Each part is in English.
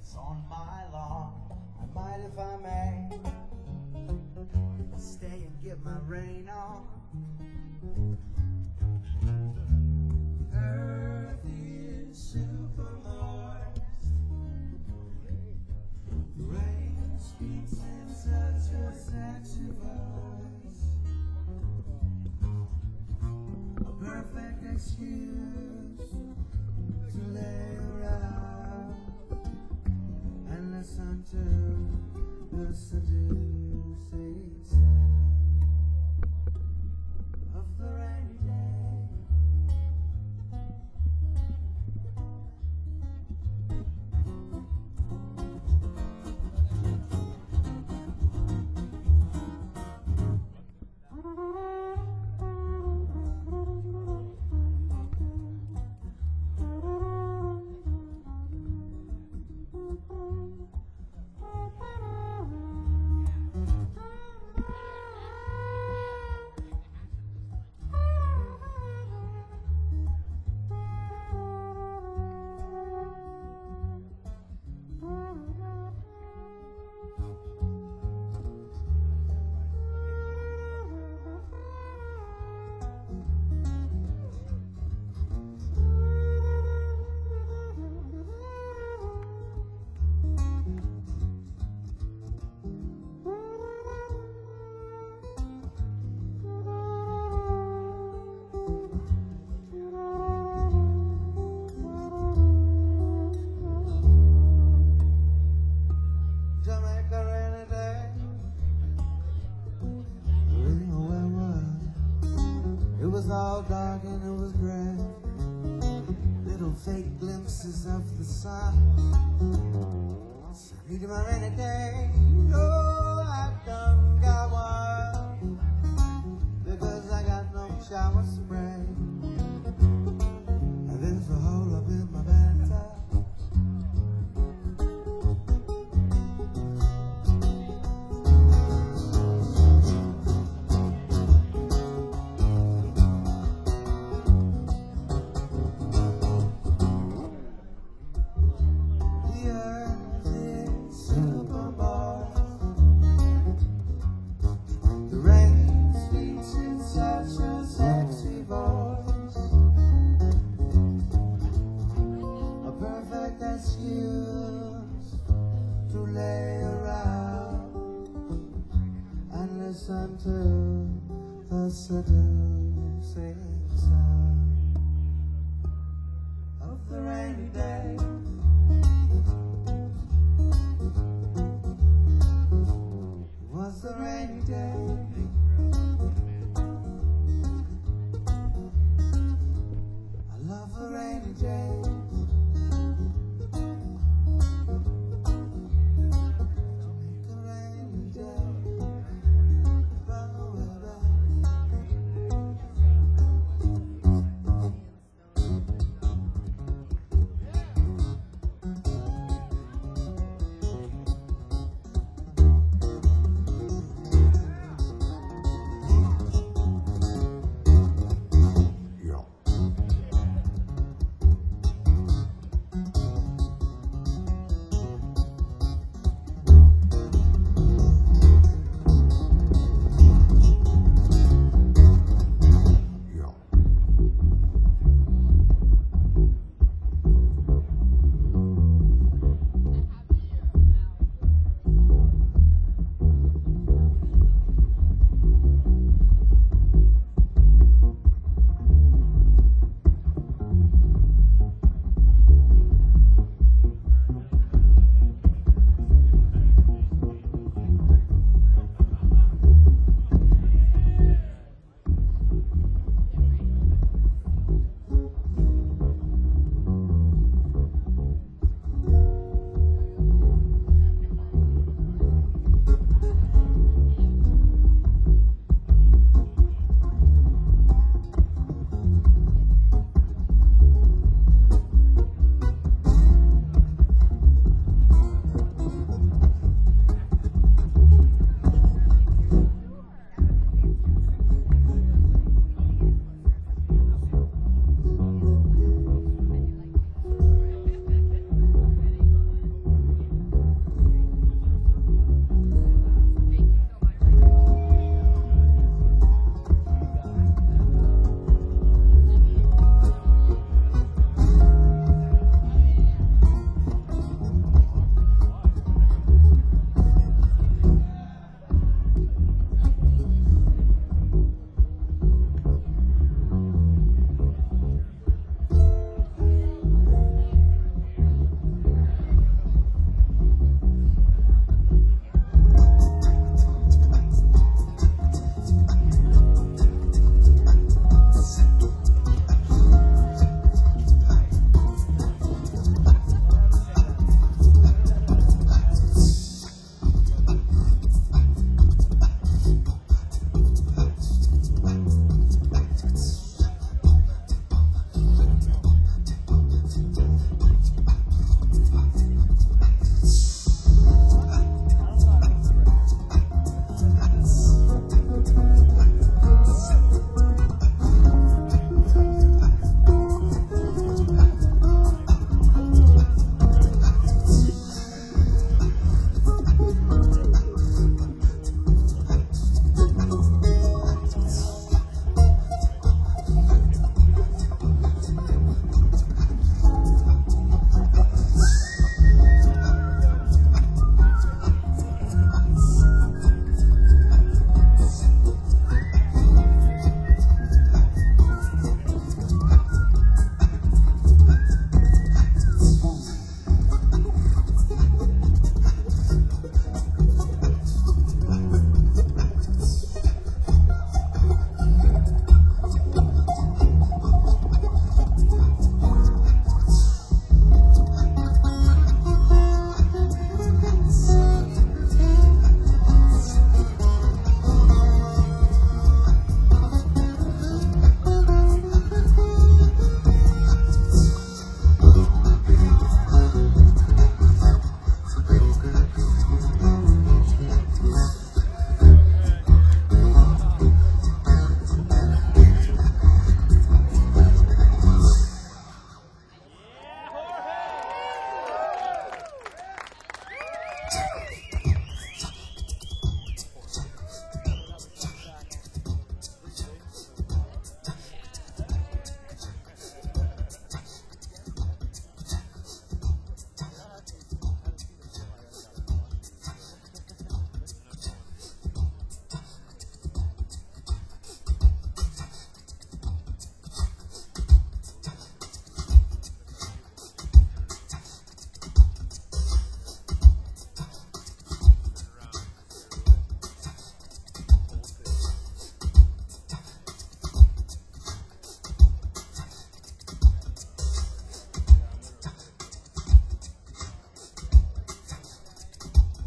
on my lawn. I might, if I may, stay and get my rain on. Earth is super moist. Rain speaks in such a sexy voice. A perfect excuse to lay around and listen to the seducing sound of the rainy day. All dark and it was gray. Little fake glimpses of the sun. So I needed my rainy day. Oh, I done got one, because I got no shower spray. And there's a hole up in my bathtub. To lay around and listen to the seducing sound of the rainy day. It was the rainy day. I love the rainy day.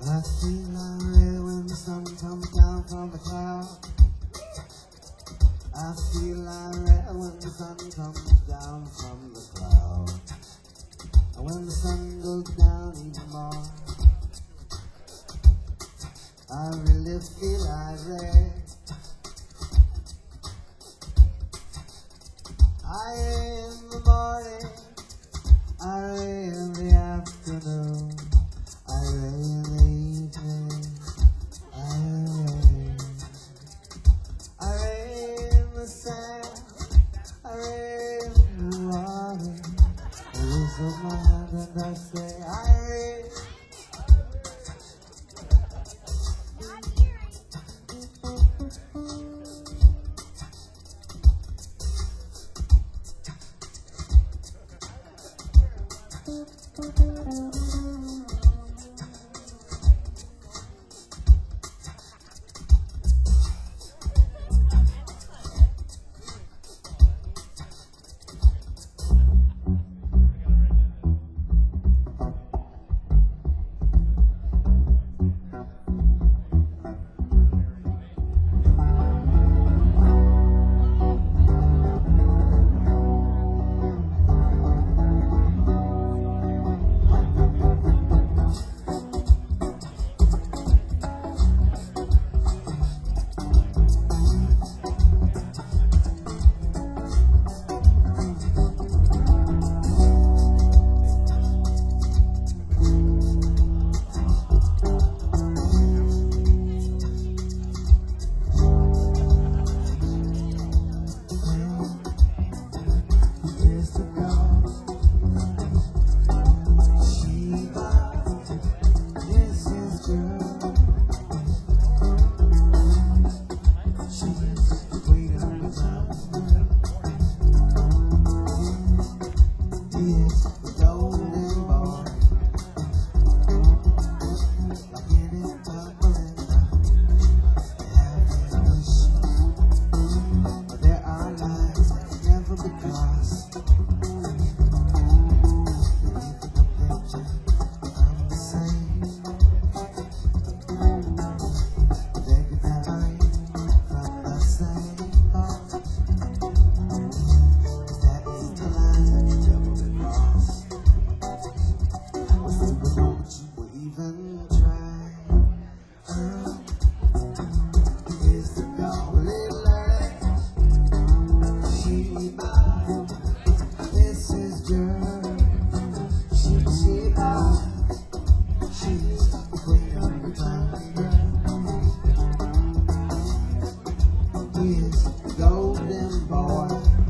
I feel alright when the sun comes down from the cloud. I feel alright when the sun comes down from the cloud. And when the sun goes down even more, I really feel irate. I in the morning, I in the afternoon, I in the evening, I in the sand, I in the water. I raise up my hand and I say, I raise. Golden boy,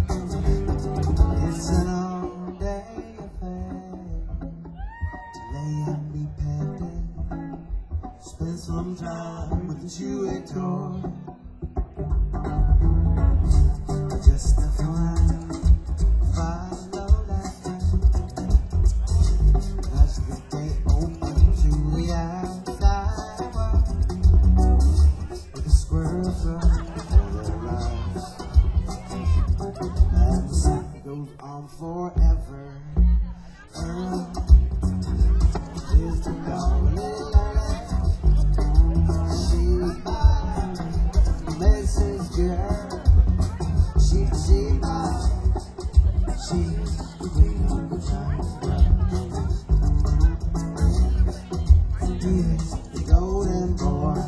it's an all-day affair. Lay and be petted, spend some time with the Jewish toy. Just a fine, follow that as the day open to the outside world, with a squirrel from forever. Is the golden lady. She my Mrs. Girl. She my, she's the queen of the time. He's the golden boy.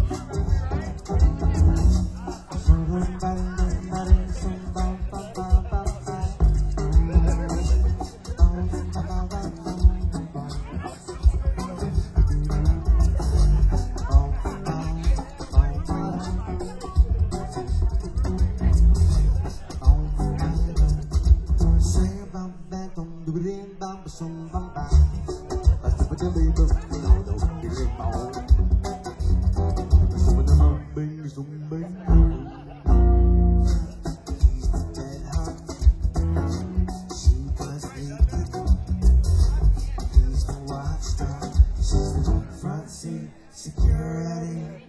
Security.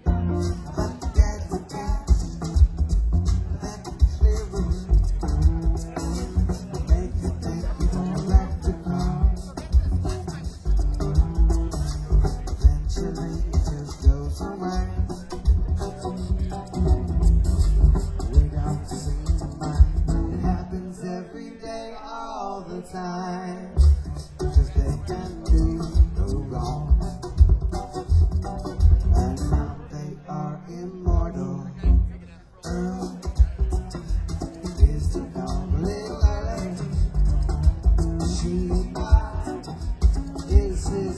Eventually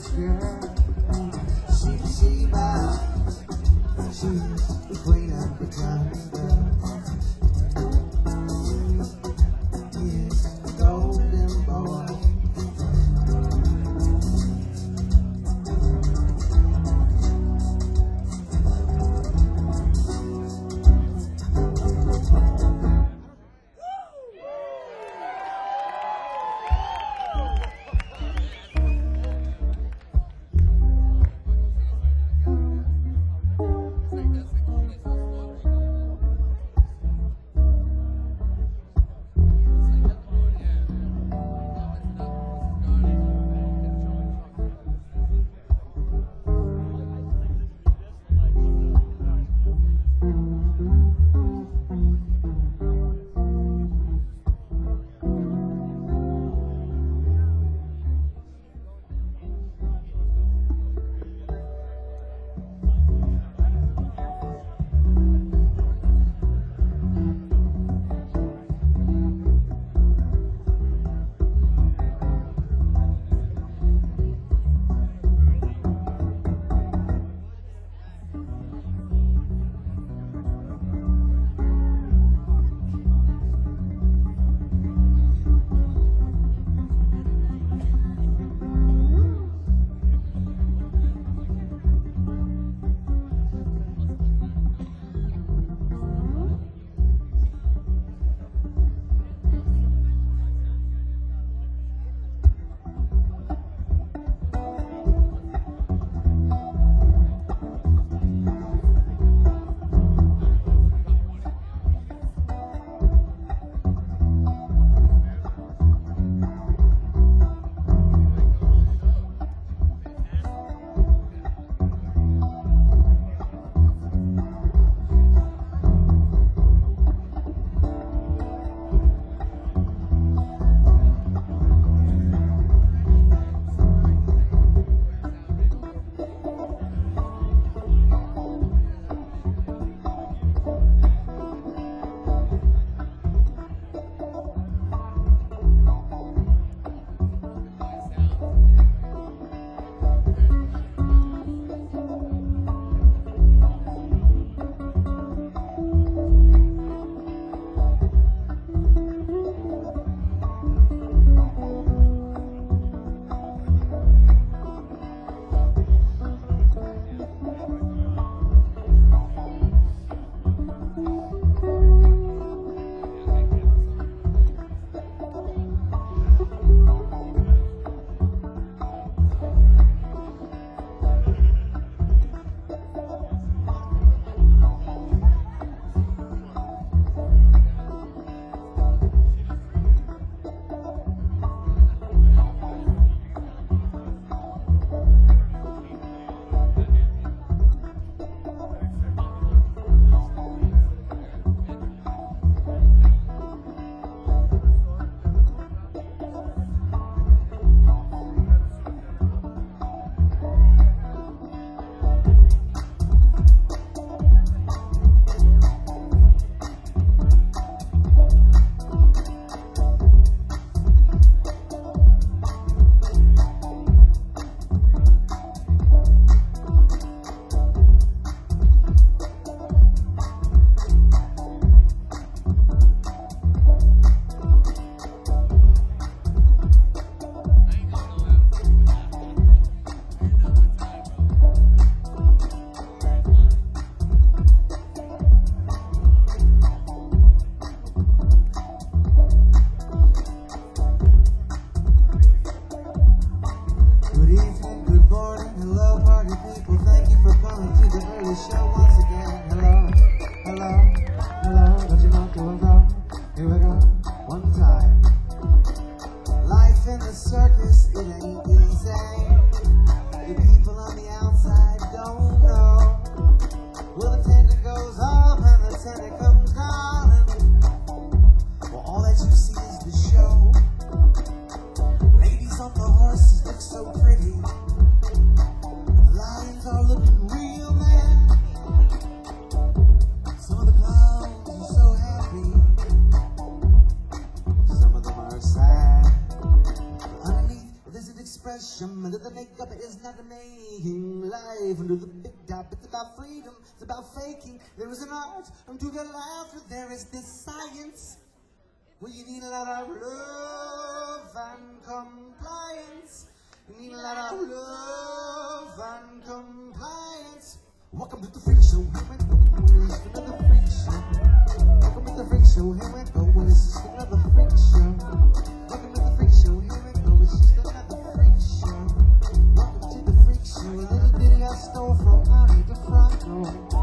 this girl. She bound. She's the queen of the diamond girl. Yes, golden boy. up is not making life under the big top. It's about freedom, it's about faking. There is an art unto the laughter. There is this science where you need a lot of love and compliance. You need a lot of love and compliance. Welcome to the freak show. Here we go. It's just another freak show. Welcome to the freak show. Here we go. Well, it's just another freak show. Welcome to the freak show. Here we go. It's just another freak show. Welcome to the freak show. A little bitty I stole from Ani DeFranco.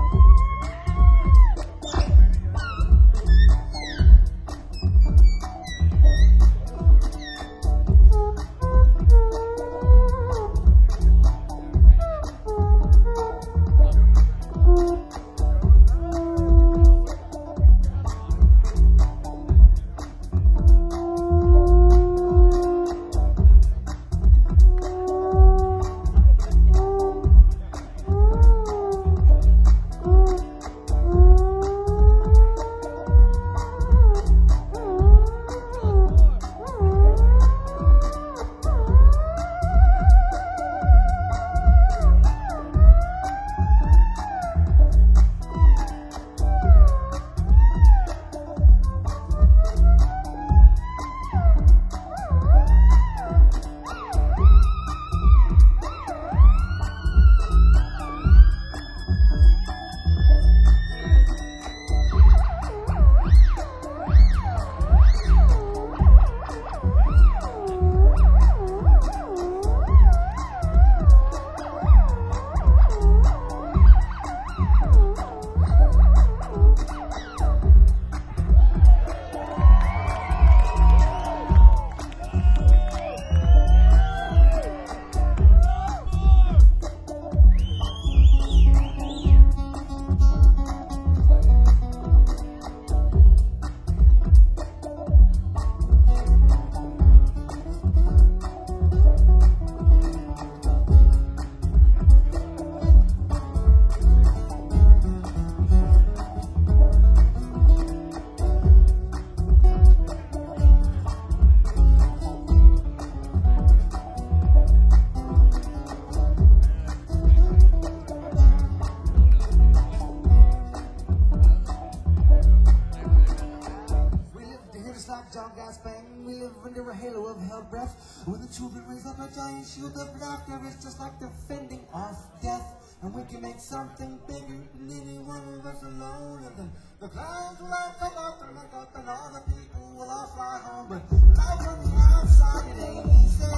Under a halo of hell breath, with the children raise up a giant shield of laughter. It's just like defending off death, and we can make something bigger than any one of us alone. And then the clouds will all come up and look up, and all the people will all fly home. But life on the outside, it ain't easy.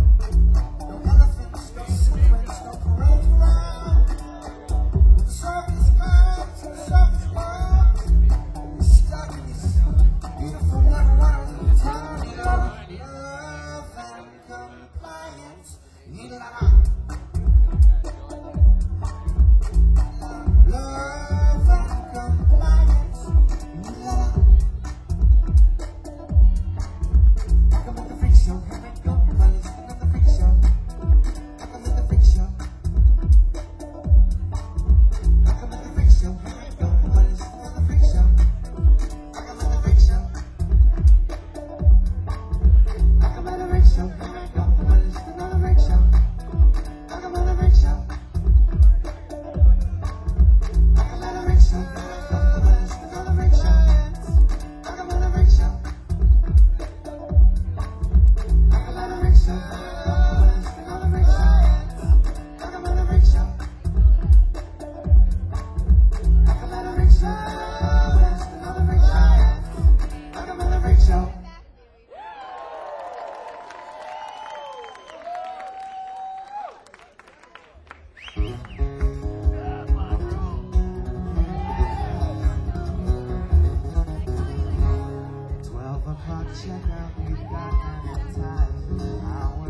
No elephants, no sequins, no parades around. With the circus clowns and the circus clowns, we're stuck in this beautiful never-ending town. Love and compliance. Need a lot of love and compliance. Need a lot of. Welcome to the freak show. Here we go. Well, it's another freak show. Welcome to the freak show. Welcome to the freak show. Here we go. Well, it's another freak show. Welcome to the freak show. Welcome to the freak show. Here we go. Well, it's another freak show. Welcome to the freak show. Welcome to the freak show. Here we go. Well, it's another freak show. Welcome to the freak show. Welcome to the freak show. Well, it's another freak show. Welcome to the freak show. Welcome to the freak show. Well, it's another freak show. Welcome to the freak show. Check out, we've got an advertising hour.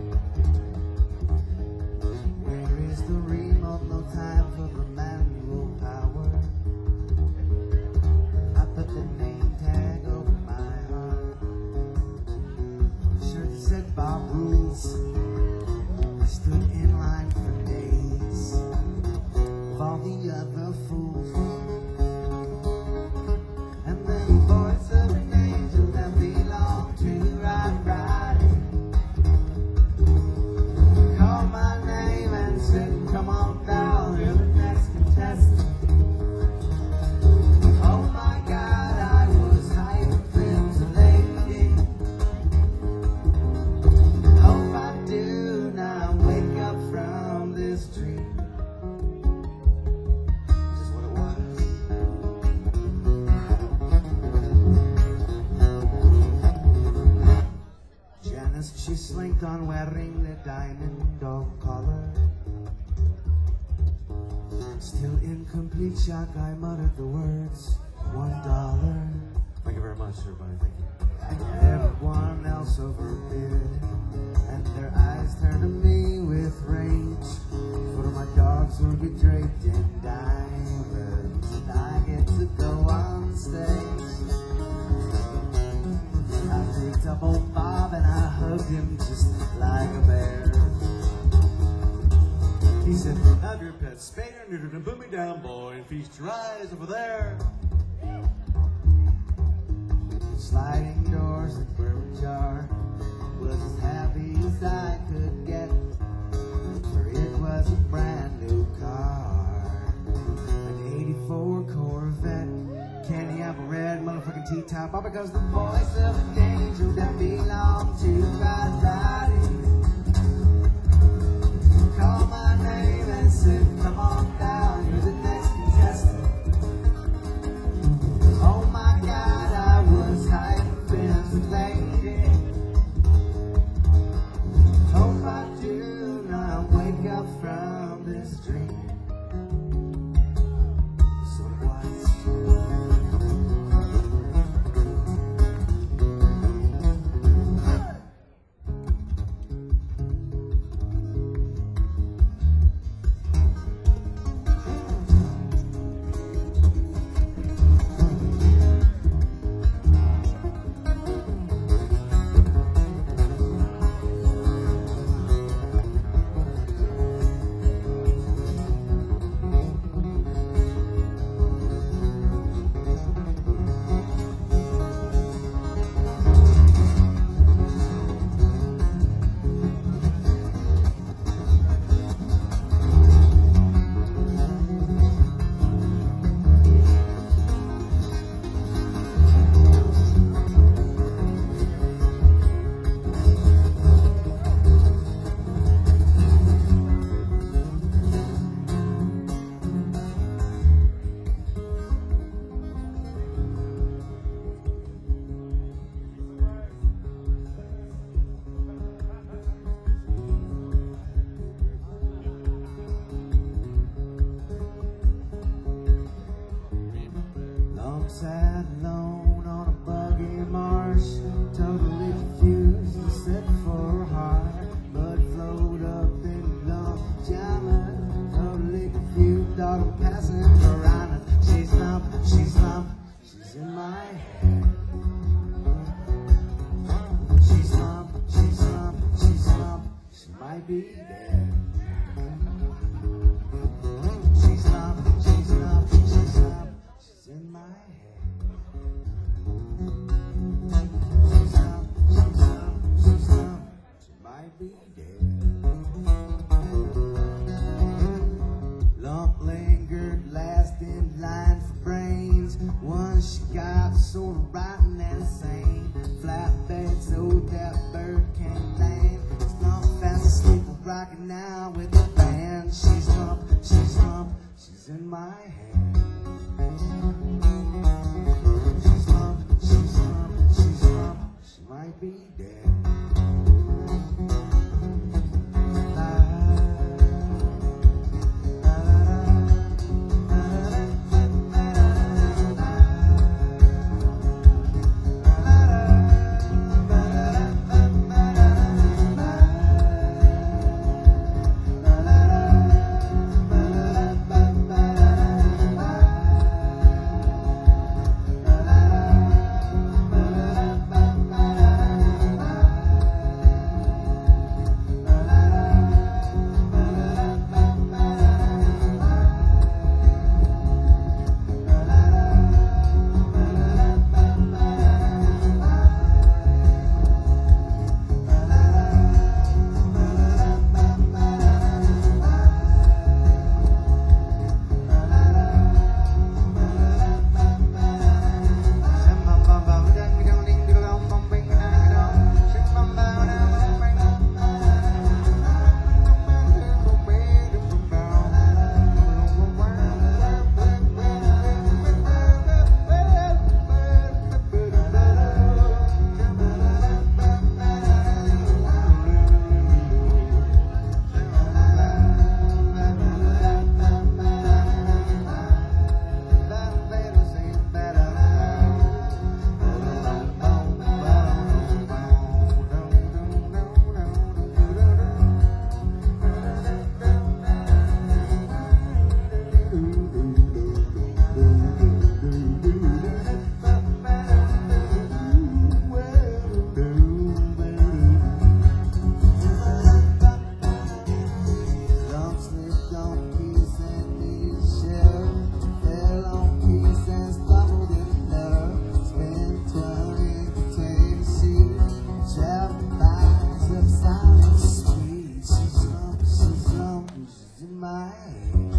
Where is the remote? No time for the manual power. I put the name tag over my heart. Shirt said Bob Rules. I stood in line for days. Still in complete shock, I muttered the words, $1. Thank you very much, everybody. Thank you. Everyone else overbid, and their eyes turned to me with rage. For my dogs will be draped in diamonds, and I get to go on stage. I picked up old Bob and I hugged him just like a bear. He said, have your pet spayed or neutered and put me down, boy, and feast your eyes over there. Sliding doors that were ajar was as happy as I could get, for it was a brand new car, an '84 Corvette. Candy apple red motherfucking T-top, all because the voice of an angel that belonged to God Daddy called my name and said, come on down, you're the next contestant. Oh my God, I was hyping to thinking, hope I do not wake up from this dream. So it was. Sat alone on a buggy marsh, totally confused and set for heart. Blood flowed up in long pajamas, totally confused, dog passing piranha. She's lump, she's in my head. She's lump, she might be dead. She's lump, she's in my head. She might be dead. Lump lingered last in line for brains. Once she got sort of rotten and sane. Flatbed so that bird can't land. Slump fast asleep, rocking now with the band. She's lump, she's in my head. She's lump, she might be dead. in my head.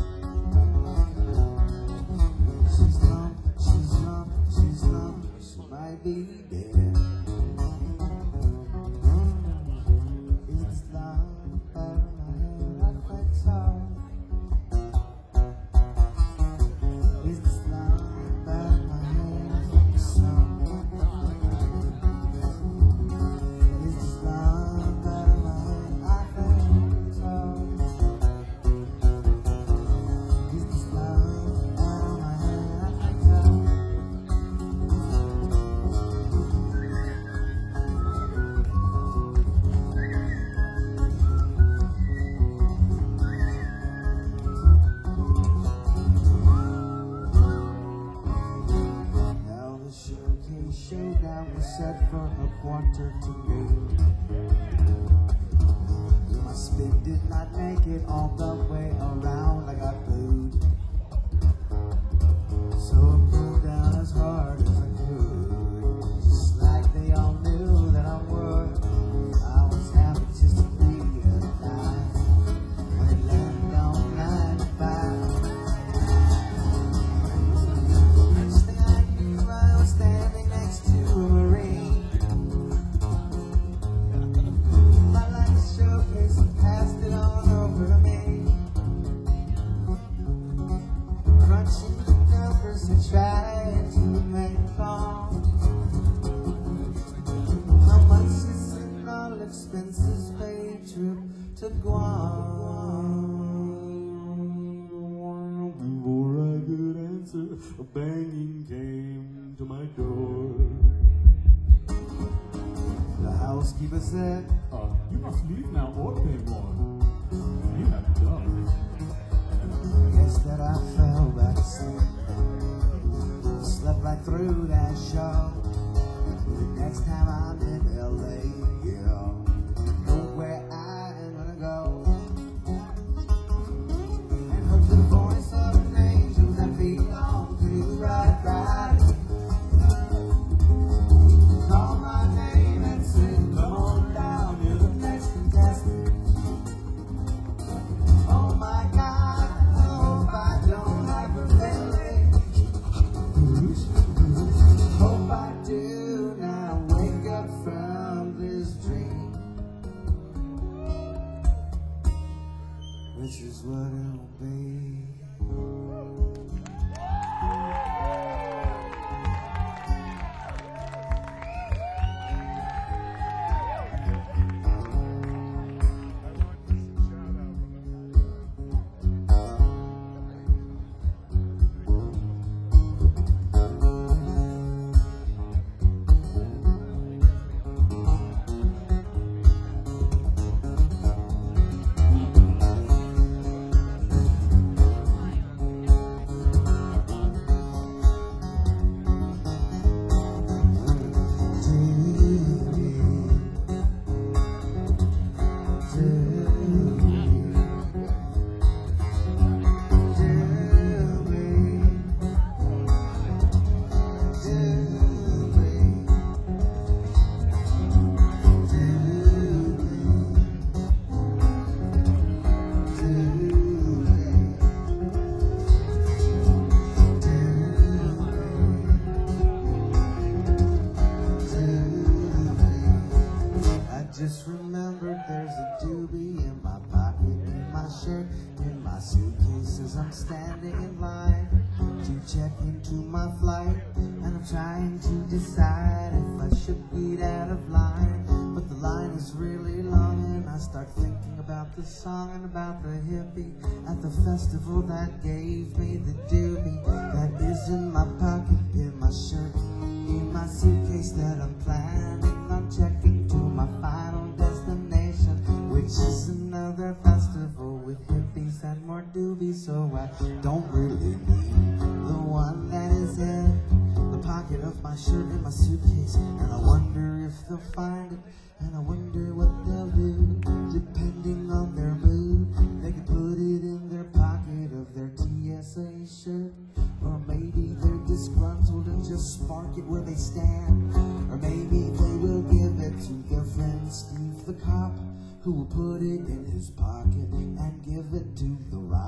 She's lump, she's lump, she's lump, she might be dead. It's lump out of my head, I quite sorry. It's lump out of my head, some. It's lump out of my head, I quite sorry. It's lump out of my head, I quite sorry. Now the showcase showdown was set for 1:45. My spin did not make it all the way around. I got booed, so I pulled down as hard as I could, just like they all knew that I would. I was happy just to be alive when it landed on 95. Next thing I knew, I was standing next to a Marine. My life showcase and passed it on over to me. Crunching the numbers and trying to make it fall. How much is an all expenses paid trip to Guam? Before I could answer, a banging came to my door. The housekeeper said, You must leave now or pay more. You have done. guess that I fell back asleep. Slept right through that show. The next time I'm in LA, yeah, know where I am gonna go. And heard the voice of an angel that belonged to the right. Call my name and sing, come on down, you're the next contestant. Oh my God, I hope I don't have a belly. Hope I do now wake up from this dream, which is what it'll be. Just remembered there's a doobie in my pocket, in my shirt, in my suitcase as I'm standing in line to check into my flight. And I'm trying to decide if I should get out of line, but the line is really long and I start thinking about the song and about the hippie at the festival that gave me the doobie that is in my pocket, in my shirt, in my suitcase that I'm planning on checking to my final destination, which is another festival with hippies and more doobies. So I don't really need the one that is in the pocket of my shirt in my suitcase, and I wonder if they'll find it, and I wonder what they'll do. Depending on their mood, they could put it in their pocket of their TSA shirt, or maybe they're disgruntled and just spark it where they stand, or maybe they will give it to their friend Steve the cop, who will put it in his pocket and give it to the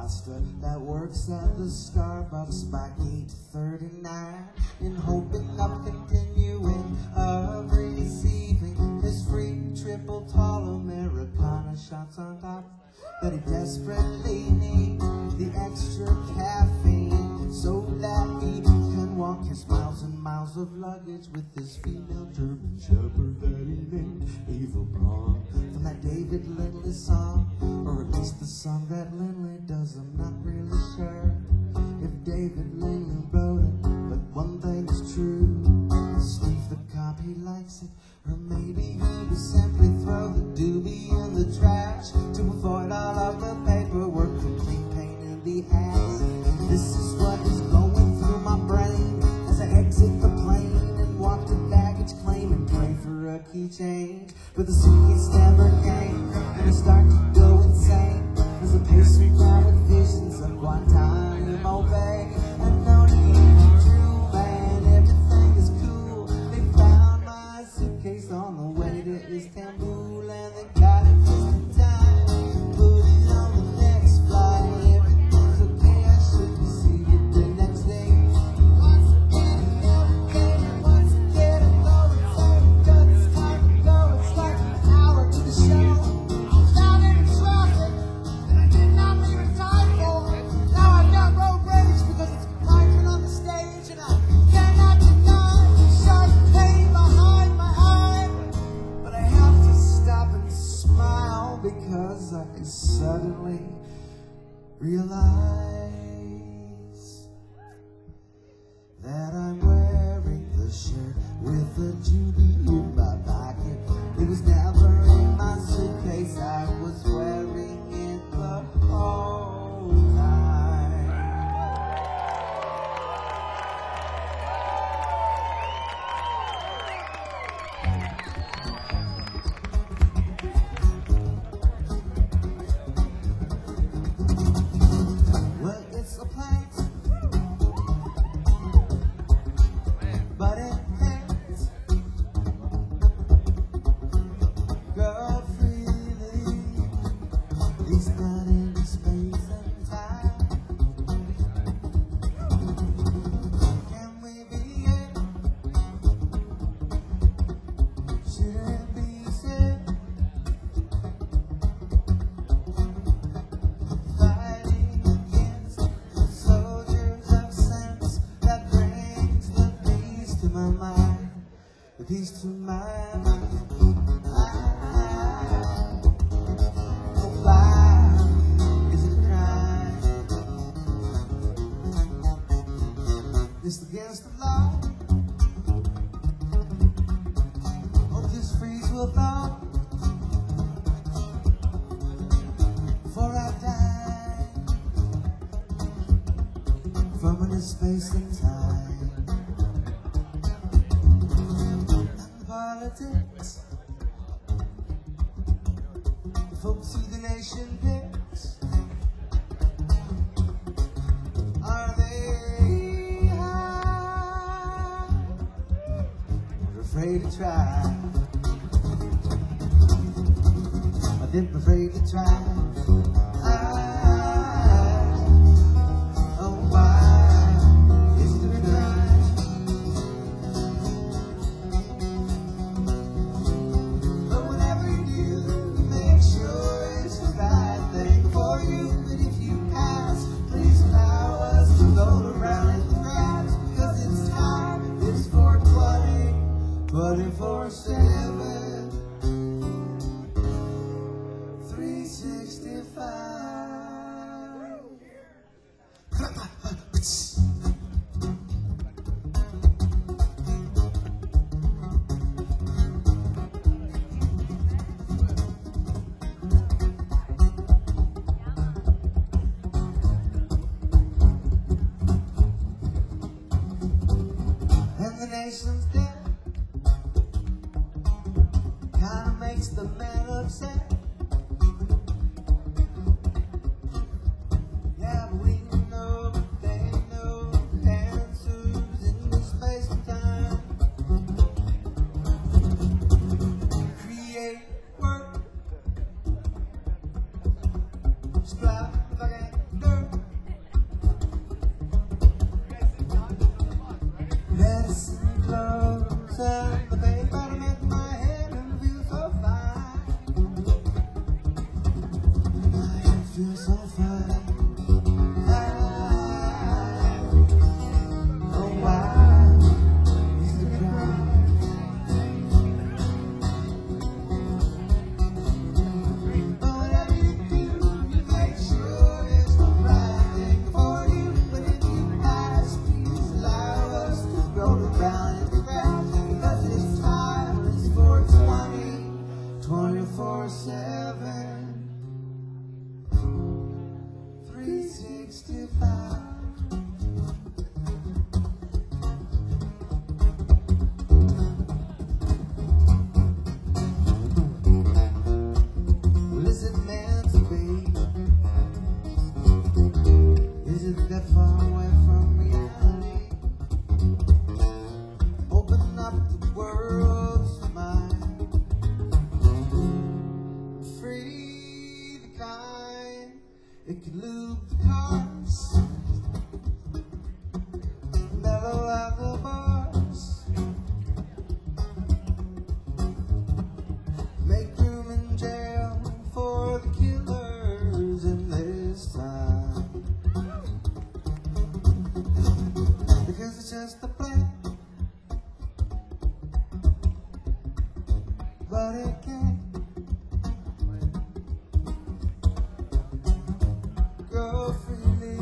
pasta that works at the Starbucks by 8:39, and hoping of continuing of receiving his free triple tall Americana shots on top. But he desperately needs the extra caffeine so that he can walk his miles and miles of luggage with his female German shepherd that he named Eva Braun. From that David Lindley song, or at least the song that Lindley does, I'm not really sure if David Lindley wrote it, but one thing is true: Steve the cop, he likes it, or maybe he would simply throw the doobie in the trash to avoid all of the paperwork, complete pain in the ass. This is what is going through my brain as I exit the plane and walk to baggage claim and pray for a key change. But the suitcase never came, and I start to go insane as I pace around with visions of Guantanamo Bay. And no need to dream, man, everything is cool. They found my suitcase on the way to Istanbul, and they got it just in time. Put it on the next flight, everything's okay, I should receive it the next day. Once again, once again, though it's over, it's time to go. It's like an hour to the show. I was out in the traffic that I did not leave time for. Now I've got road rage because it's clanking on the stage, and I cannot deny the sharp pain behind my eye. But I have to stop and smile because I suddenly realize that I'm wearing the shirt with the Judy in my pocket. It was never in my suitcase, I was wearing it the whole time. Well, it's a plant, but it can't go freely. It's not in space and time. Can we be it? Should it be said? Fighting against the soldiers of sense that brings the peace to my mind, the peace to my mind. Oh, why is it a crime? It's against the law. Hope this freeze will thaw before I die from inner space and time. And politics, folks who the nation picks, are they high or afraid to try? Are they afraid to try? Oh, why is it a crime? But whatever you do, make sure it's the right thing for you. And if you pass, please allow us to roll around in the grass, because it's time, it's 420, 24/7, 365. And the nation's dead, kinda makes the man upset. Yeah, but we know that they know the answers in this space and time. Create work, sprout, fucking dirt. 65. Well, is it meant to be? Is it that far away from reality? Open up the world's mind, free the kind. It can loop the cars, mellow out the bars, make room in jail for the killers in this time. Because it's just a plan, but it can't go freely.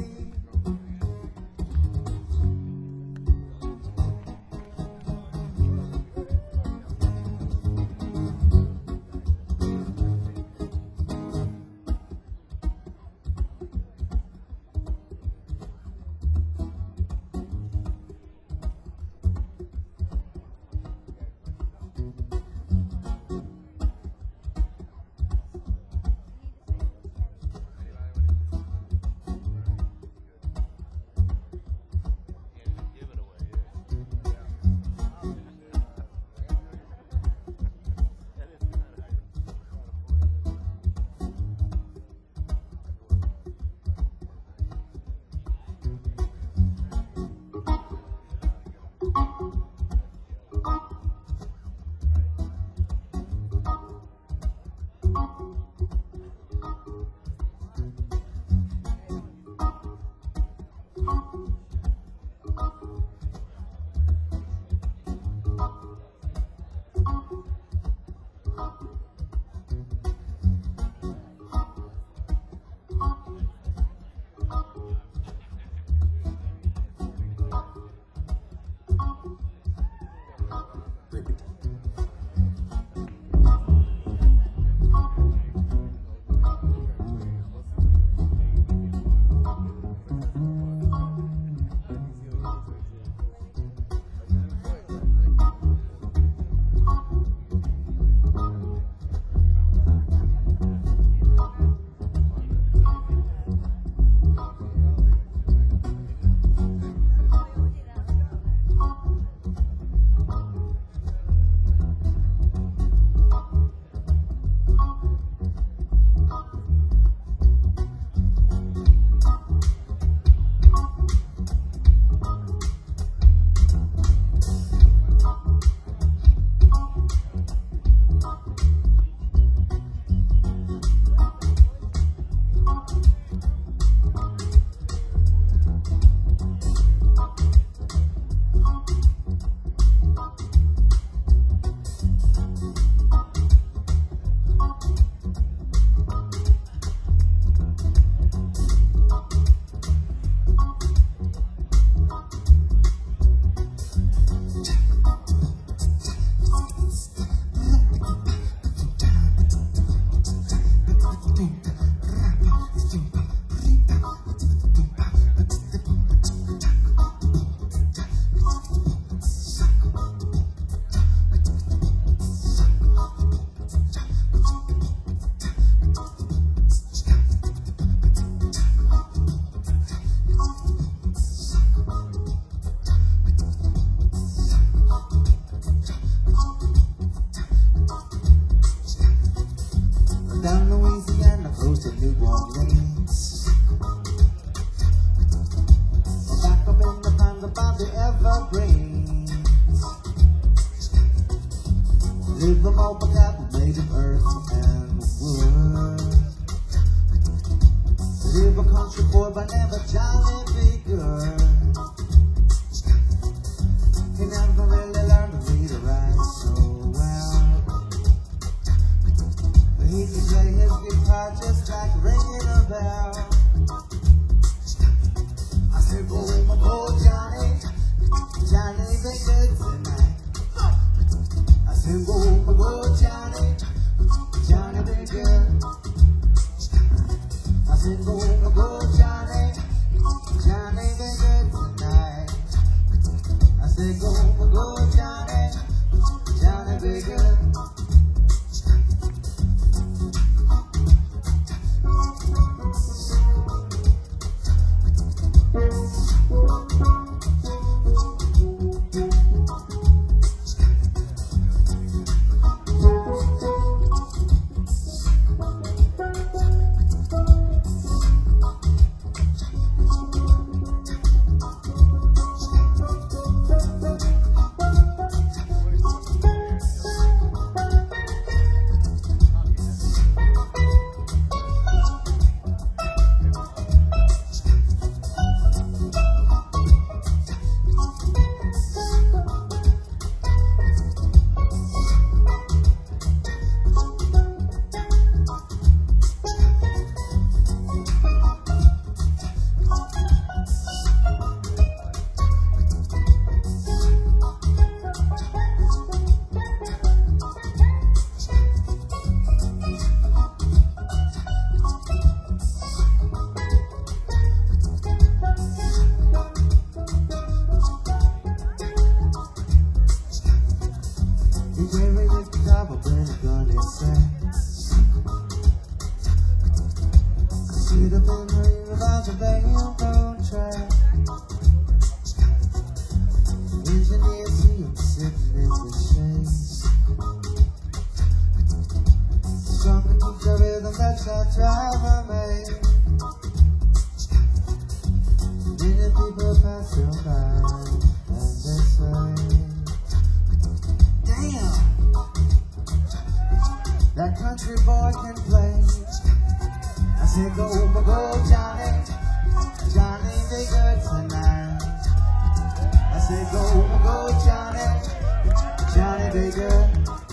Down Louisiana, close to New Orleans, back up in the pines about the evergreens. Live the mobile cattle made of earth and wood. Live a country boy, but never jolly be good. He never really learned to read or write so well. He can play his guitar just like ringing a bell. I said, go with my boy Johnny, Johnny be good tonight. I said, go with my boy Johnny, Johnny be good. I said, go with my boy Johnny, Johnny, be good tonight. I said, go, Johnny. Johnny, be good. Should have been worried about the railroad track. Engineers see him sitting in the shade. Strong to keep the rhythm that our driver made. Many people pass you by and they say, damn, that country boy can play. I said, go, Johnny. Johnny, be good tonight. I said, go, Johnny. Johnny, be good.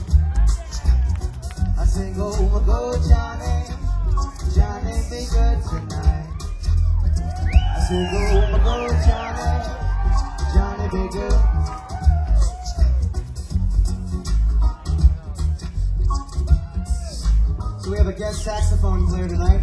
I said, go, Johnny. Johnny, be good tonight. I said, go, Johnny. Johnny, be good. So we have a guest saxophone player tonight.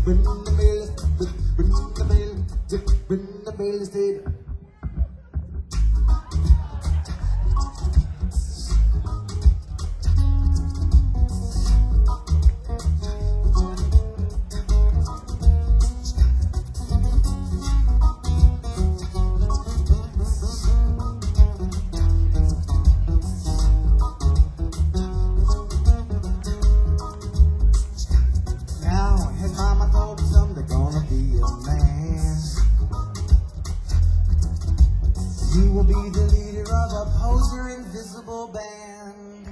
Bring the Bailey, bring the Bailey, bring the Bailey state. You will be the leader of a poser invisible band.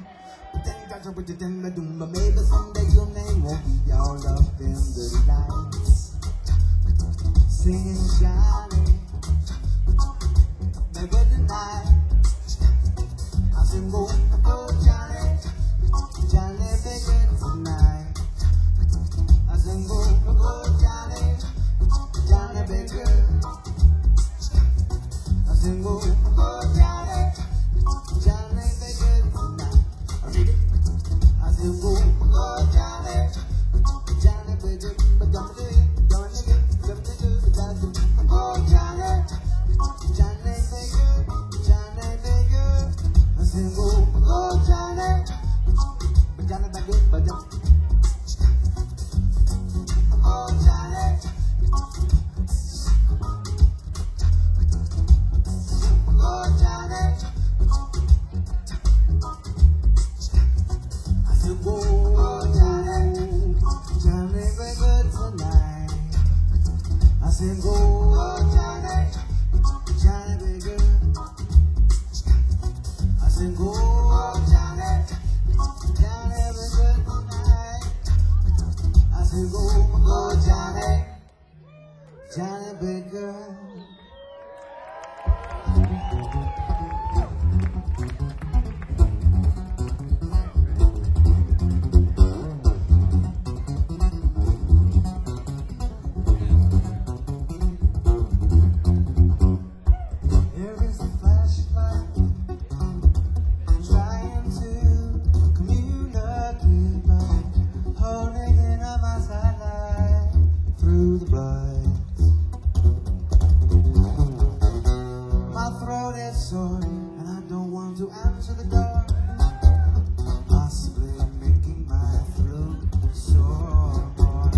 But maybe someday your name won't be all up in the lights. Singing Johnny, maybe tonight. I sing go, Johnny, Johnny, baby tonight. I sing go, Johnny, Johnny, baby. I sing go, Johnny, Johnny, baby tonight. I sing go, Johnny, Johnny, baby, but Johnny, Johnny, oh Johnny, Johnny, baby, Johnny, baby. I sing go, Johnny, Johnny, baby, but Johnny, oh Johnny. Oh, Johnny, I said, whoa, Johnny, Johnny, baby, tonight. I said, whoa, Johnny, Johnny, baby. I said, whoa, Johnny, Johnny, baby, tonight. I said, whoa, Johnny, Johnny, baby. There is a flashlight trying to communicate by holding in on my sidelight through the bright. My throat is sore and I don't want to answer the door, possibly making my throat sore more.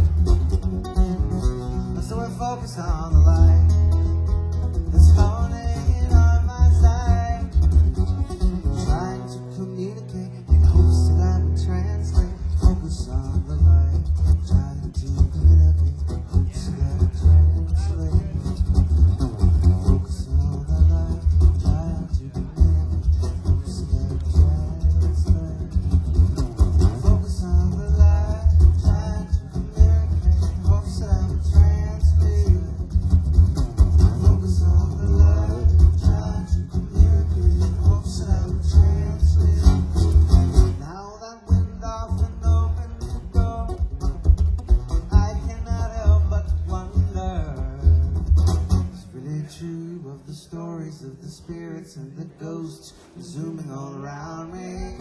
So I focus on the light that's holding in on my side, trying to communicate in hopes that I would translate. Focus on the light, trying to communicate in hopes that I would translate. Focus on the light, trying to communicate in hopes that I would translate. Focus on the light, trying to communicate in hopes that I would translate. Focus on the light, trying to communicate in hopes that I would translate. Now that wind off and opened the door, I cannot help but wonder. It's really true of the stories of the spirits and the ghosts zooming all around me.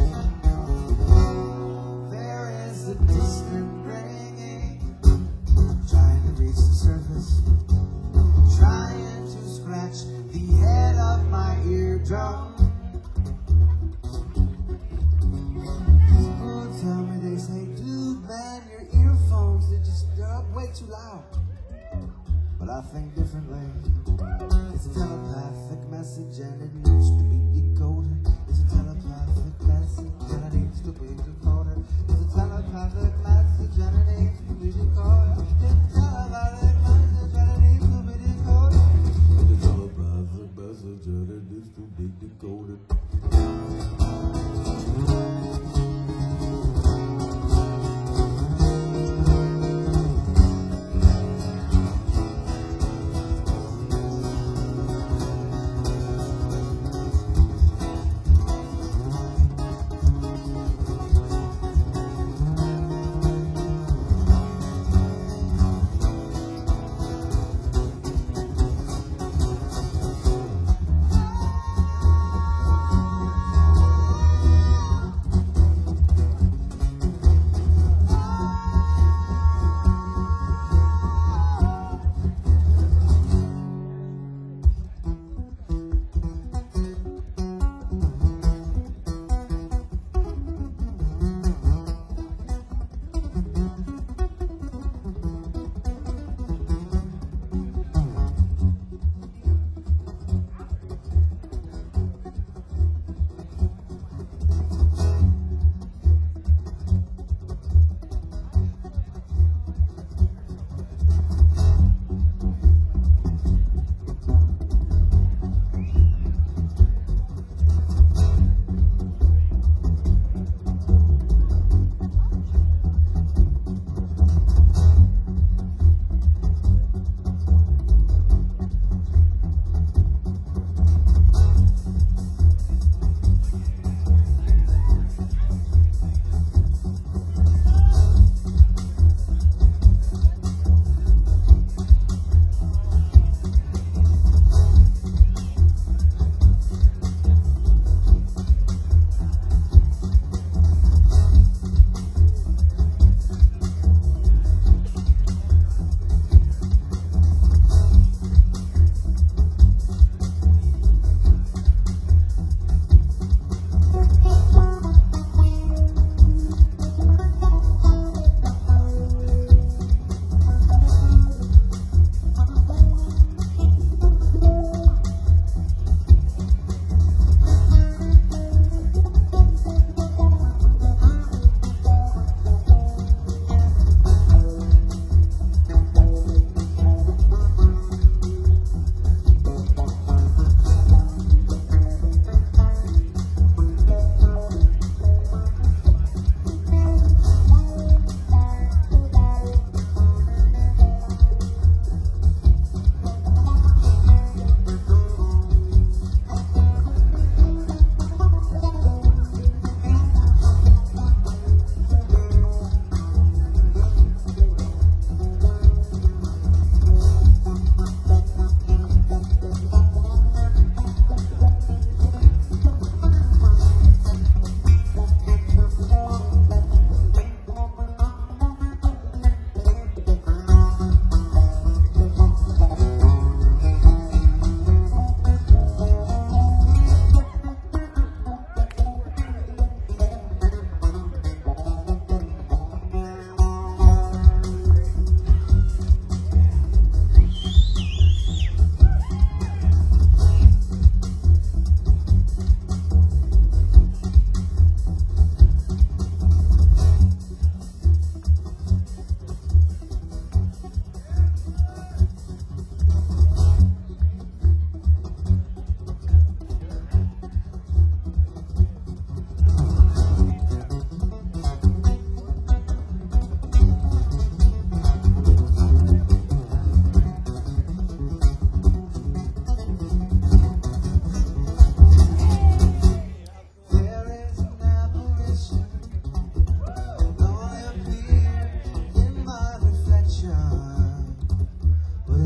There is a distant ringing, trying to reach the surface, trying to scratch the head of my eardrum. People tell me, they say, dude, man, your earphones, they're up way too loud. But I think differently. It's a telepathic message and it needs to be decoded. It's a telepathic message and it needs to be decoded. It's a telepathic message and it needs to be decoded. It's a telepathic message and it needs to be decoded. It's a telepathic message and it needs to be decoded.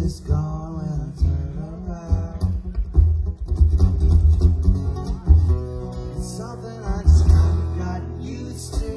it's gone when I turn around. It's something I just kinda got used to.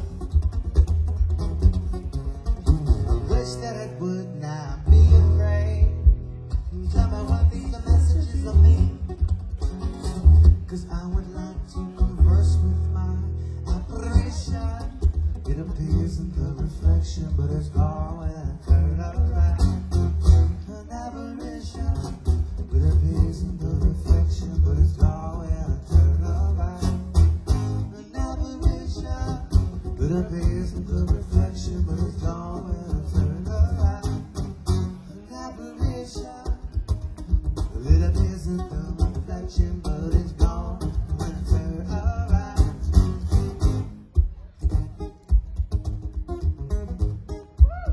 I wish that it would not be afraid. Tell me what these messages of me. 'Cause I would like to converse with my apparition. It appears in the reflection, but it's gone when I turn around. An apparition. It appears in the reflection, but it's gone when I turn around. An apparition. It appears in the reflection, but it's gone when I turn around. An apparition. It appears in the reflection, but it's gone when I turn around.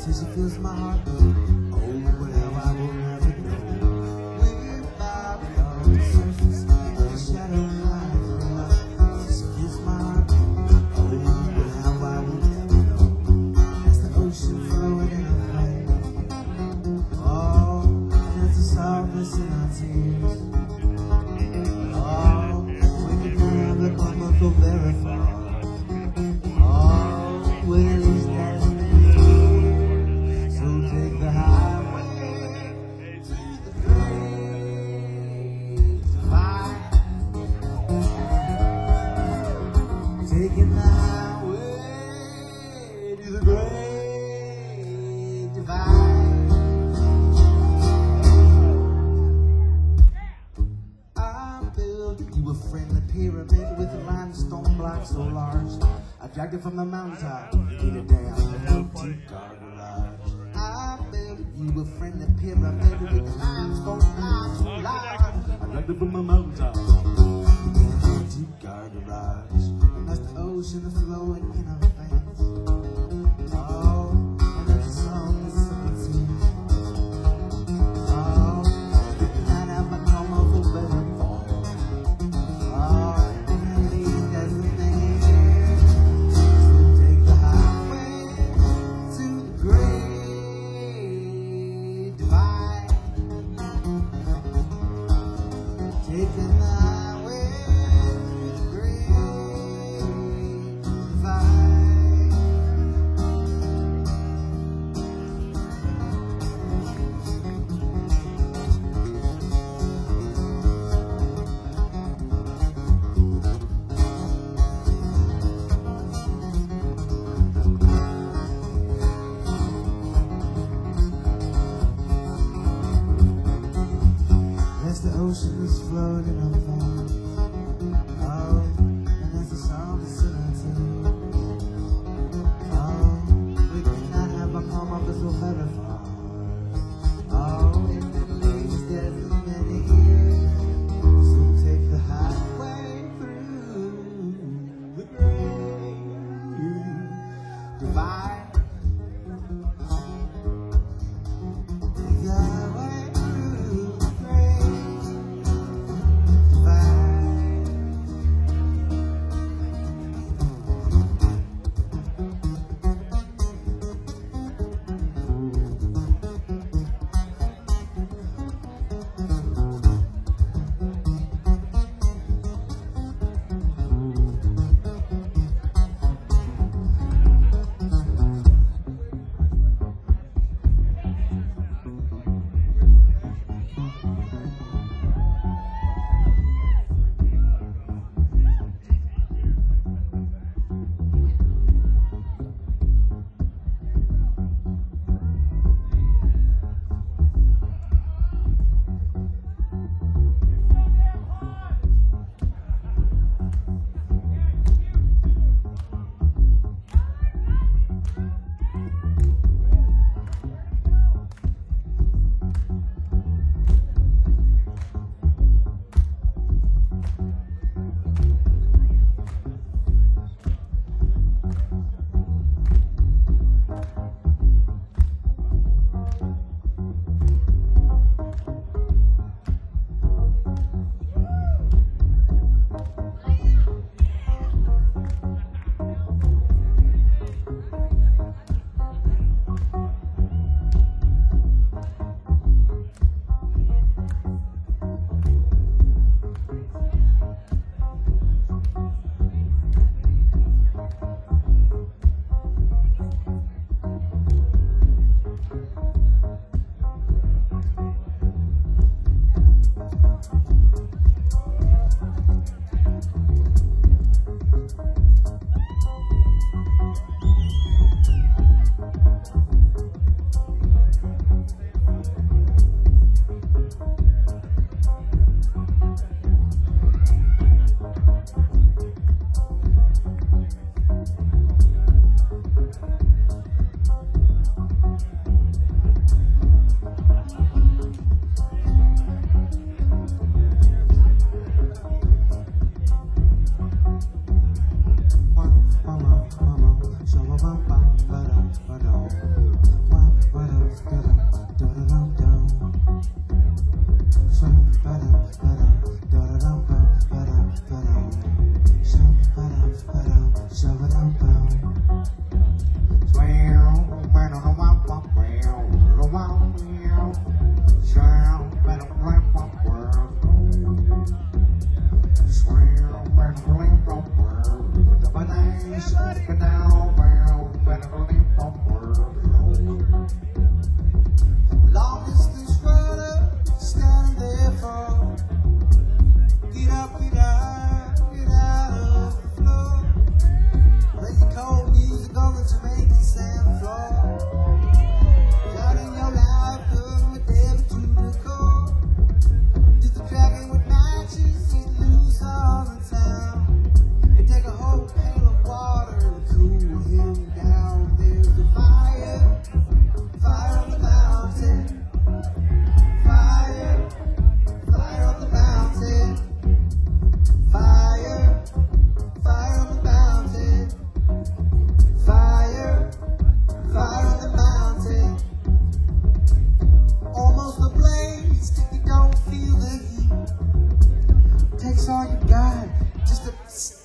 Says she feels my heart. Oh, well, I will never know. We're Bobby on the surface of the shadow line. Says she feels my heart. Oh, well, I will never know. That's the ocean flowing in our face. Oh, that's the softness in our tears. Oh, we can have the moment go very far. Oh, where is that? So take the highway to the great divide. Taking the highway to the great divide. I built you a friendly pyramid with a limestone block so large. I dragged it from the mountaintop in a damn empty car garage. I built you a friendly pyramid with a limestone block so large. I dragged it from my mountaintop. In an empty car garage. And that's the ocean flowing in our face. Oh, and that's the song that's so sweet. Oh, you can't have a normal for better fall. Oh, and it doesn't matter. So take the highway to the great divide. Taking the highway to the great divide.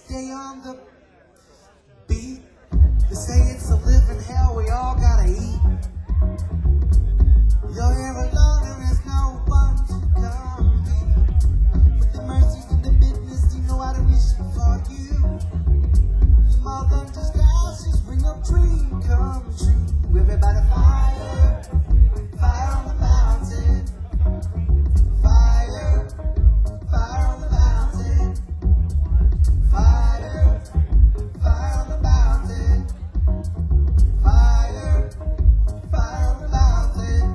stay on the beat. They say it's a living hell, we all gotta eat. You're here alone, there is no one to compete. With the mercies and the business, you know how to wish for you. You're more than just ashes, bring a dream come true. Everybody fire, fire on the mountain. Fire, fire on the mountain. Fire, fire on the mountain. Fire, fire on the mountain.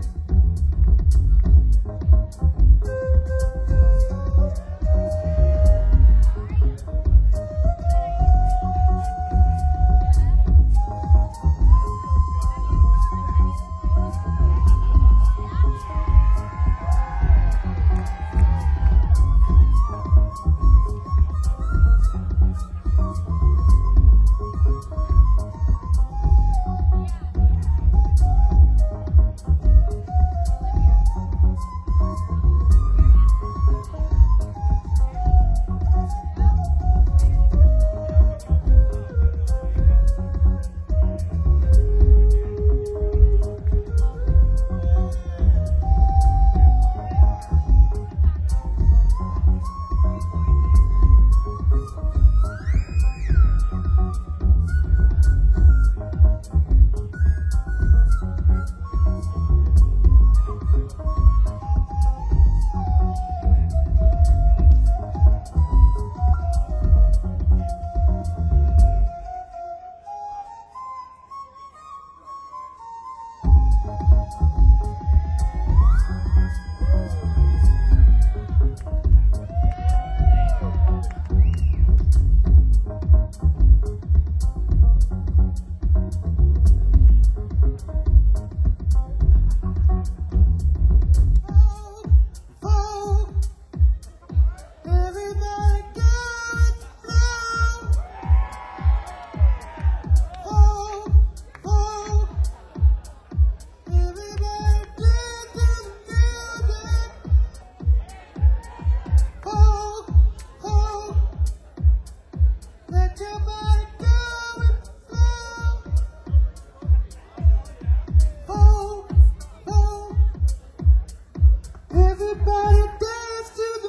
Everybody dance to the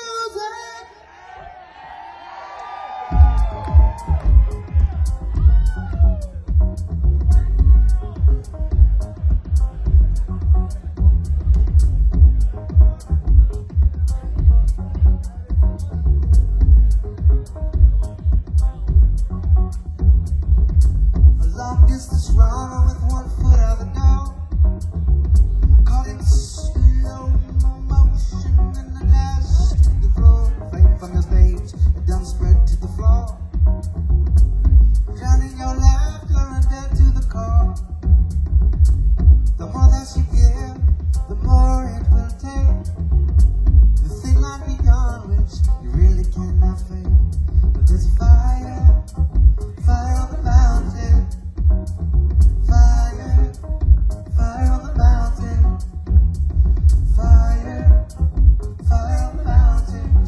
music. A long distance runner with one foot out the door. Caught in slow motion and the dash to the floor. Flame from the stage, it done spread to the floor. Drowning your laughter and dead to the core. The more that you give, the more it will take. The thing might be gone, which you really cannot fake. But there's fire, fire on the mountain. Fire, fire on the mountain. Fire, fire on the mountain.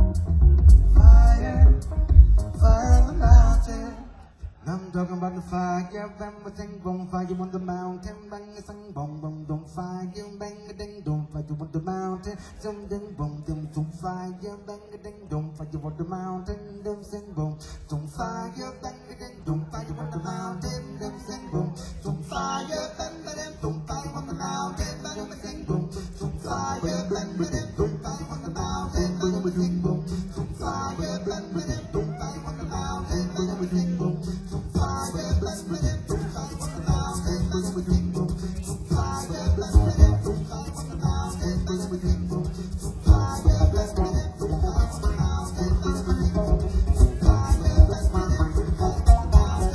Fire, fire on the mountain. I'm talking about the fire, bang a ding boom, fire on the mountain, bang a sing boom boom boom, fire, bang a ding dong, fire on the mountain, some ding boom ding some fire, bang a ding dong, fire on the mountain, dum sing boom, some fire, bang a ding dong, fire on the mountain, dum sing boom, some fire, bang a ding dong, fire on the mountain, bang a sing boom, some fire, bang a ding dong, fire on the mountain, bang a sing boom, some fire, bang a ding dong, fire on the mountain, bang a sing boom. Fire,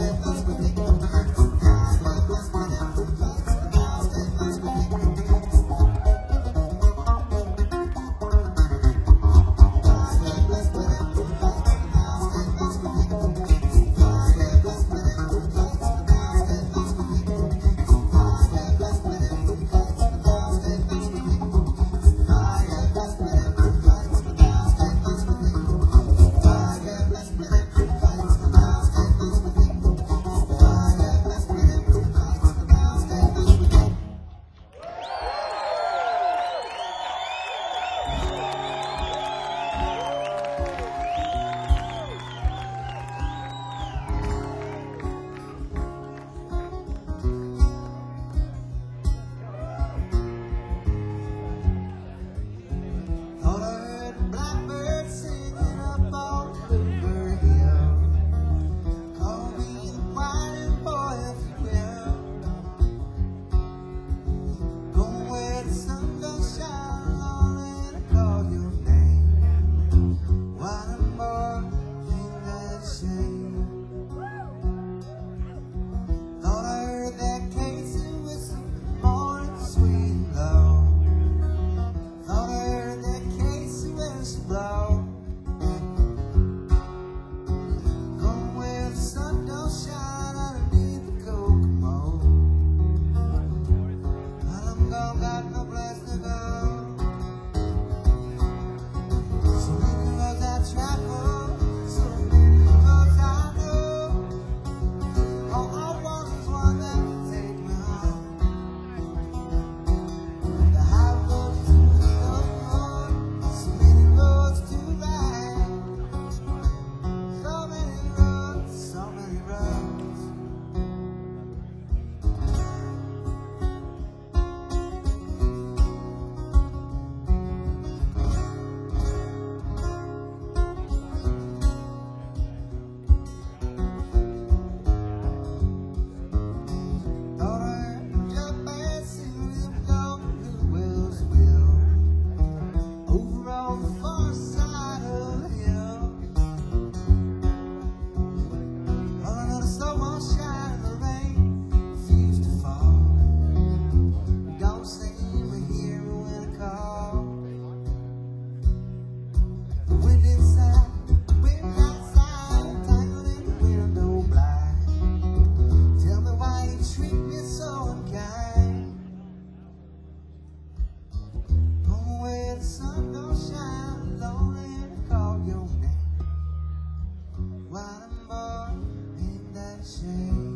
shade.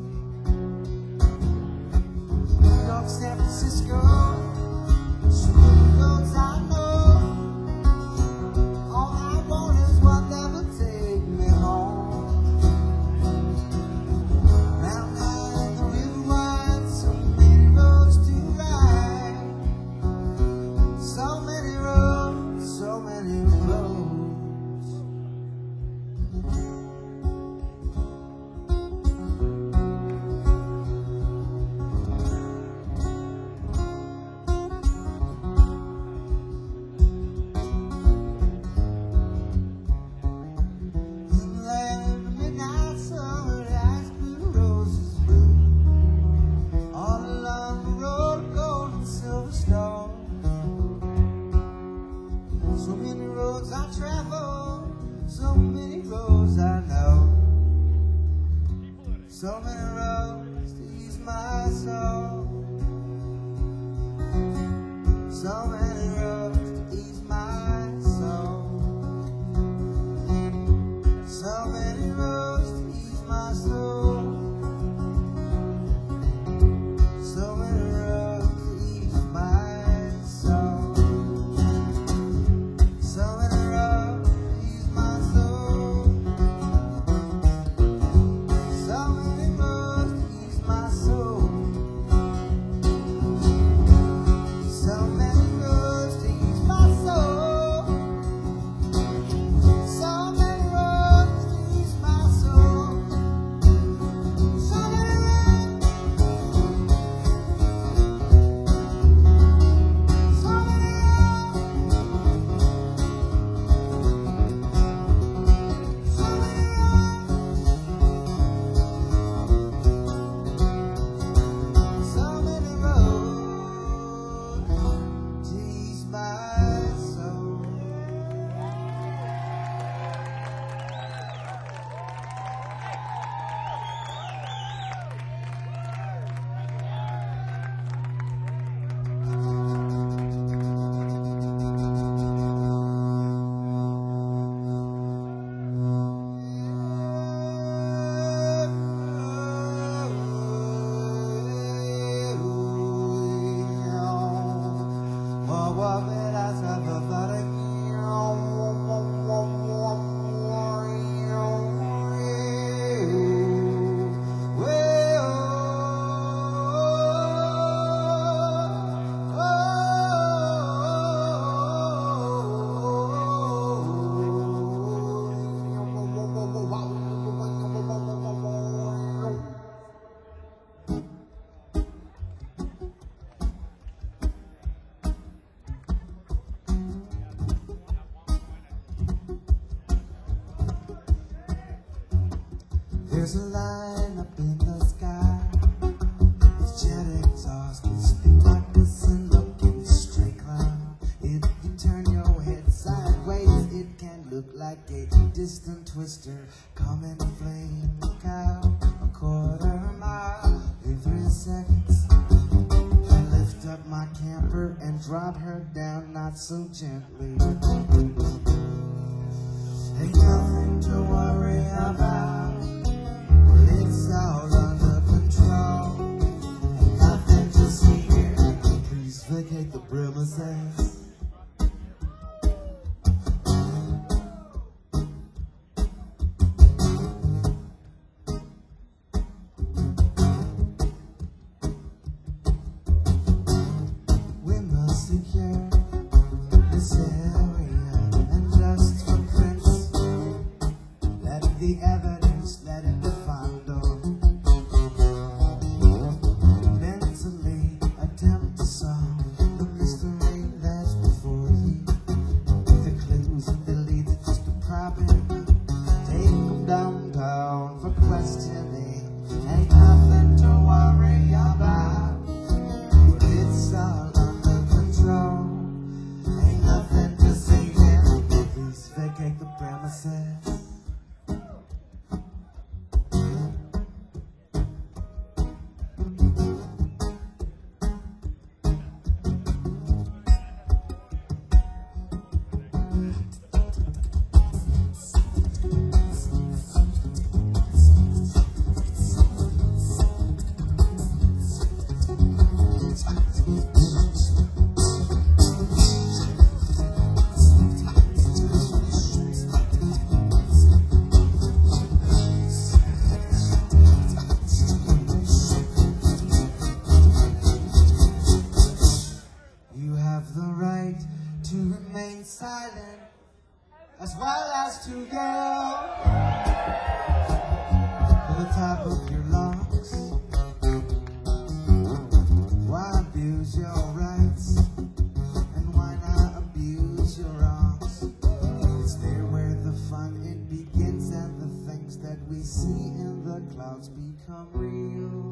New York, San Francisco, so many roads I know. All I want is one that will take me home. Mountain high and the river wide, so many roads to ride. So many roads, so many roads. So many roads I travel, so many roads I know, so many roads to ease my soul, so many roads to ease my soul, so many roads to ease my soul, so many roads to ease my soul. So many roads to ease my soul. So many roads to ease my soul. So many roads to ease my soul. So many roads to ease my soul. So many roads. So many So many roads to ease my soul. There's a line up in the sky. It's jet exhaust and spin like a sun looking straight cloud. If you turn your head sideways, it can look like a distant twister coming flame out a quarter mile in 3 seconds. I lift up my camper and drop her down not so gently. Ain't nothing to worry about. It's all under control. Nothing to see here. Please vacate the premises. We must secure this area and just footprints. Let the evidence, let it be found. Mentally attempt to solve the mystery that's before you. The clues and the leads are just a problem. Take them downtown for questioning. Ain't nothing to worry about. It's all under control. Ain't nothing to see here. Please vacate the premises. top of your lungs. Why abuse your rights? And why not abuse your wrongs? It's there where the fun it begins, and the things that we see in the clouds become real.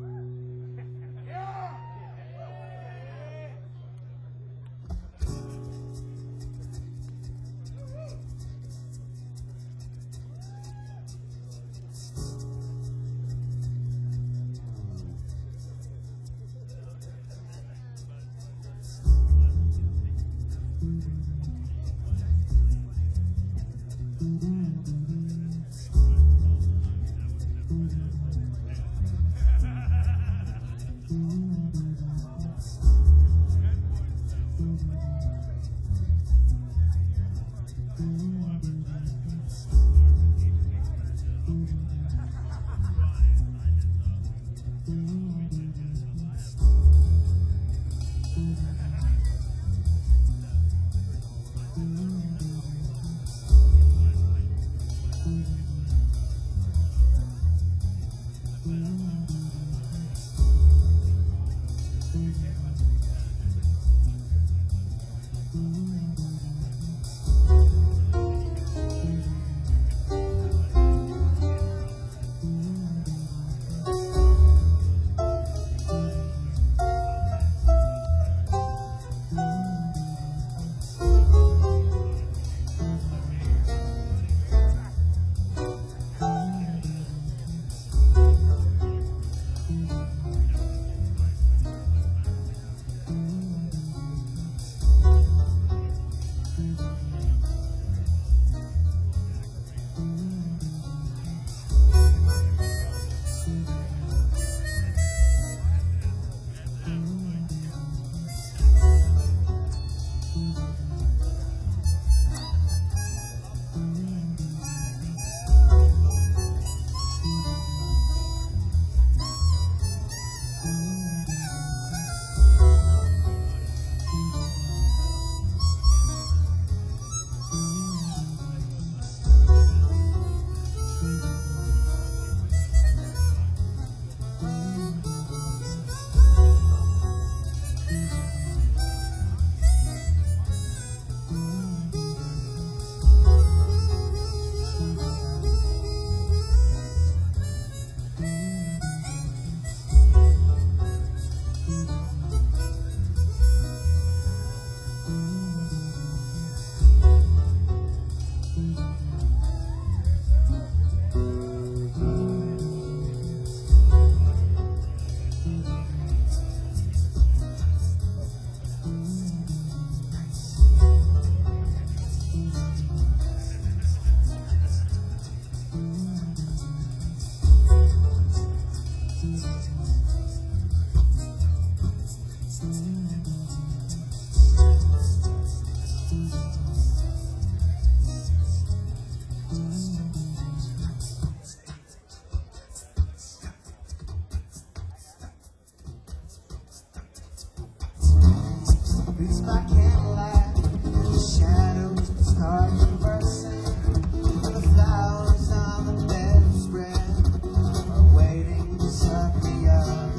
It's my candlelight, the shadows start conversing, and the flowers on the bed spread are waiting to suck me up.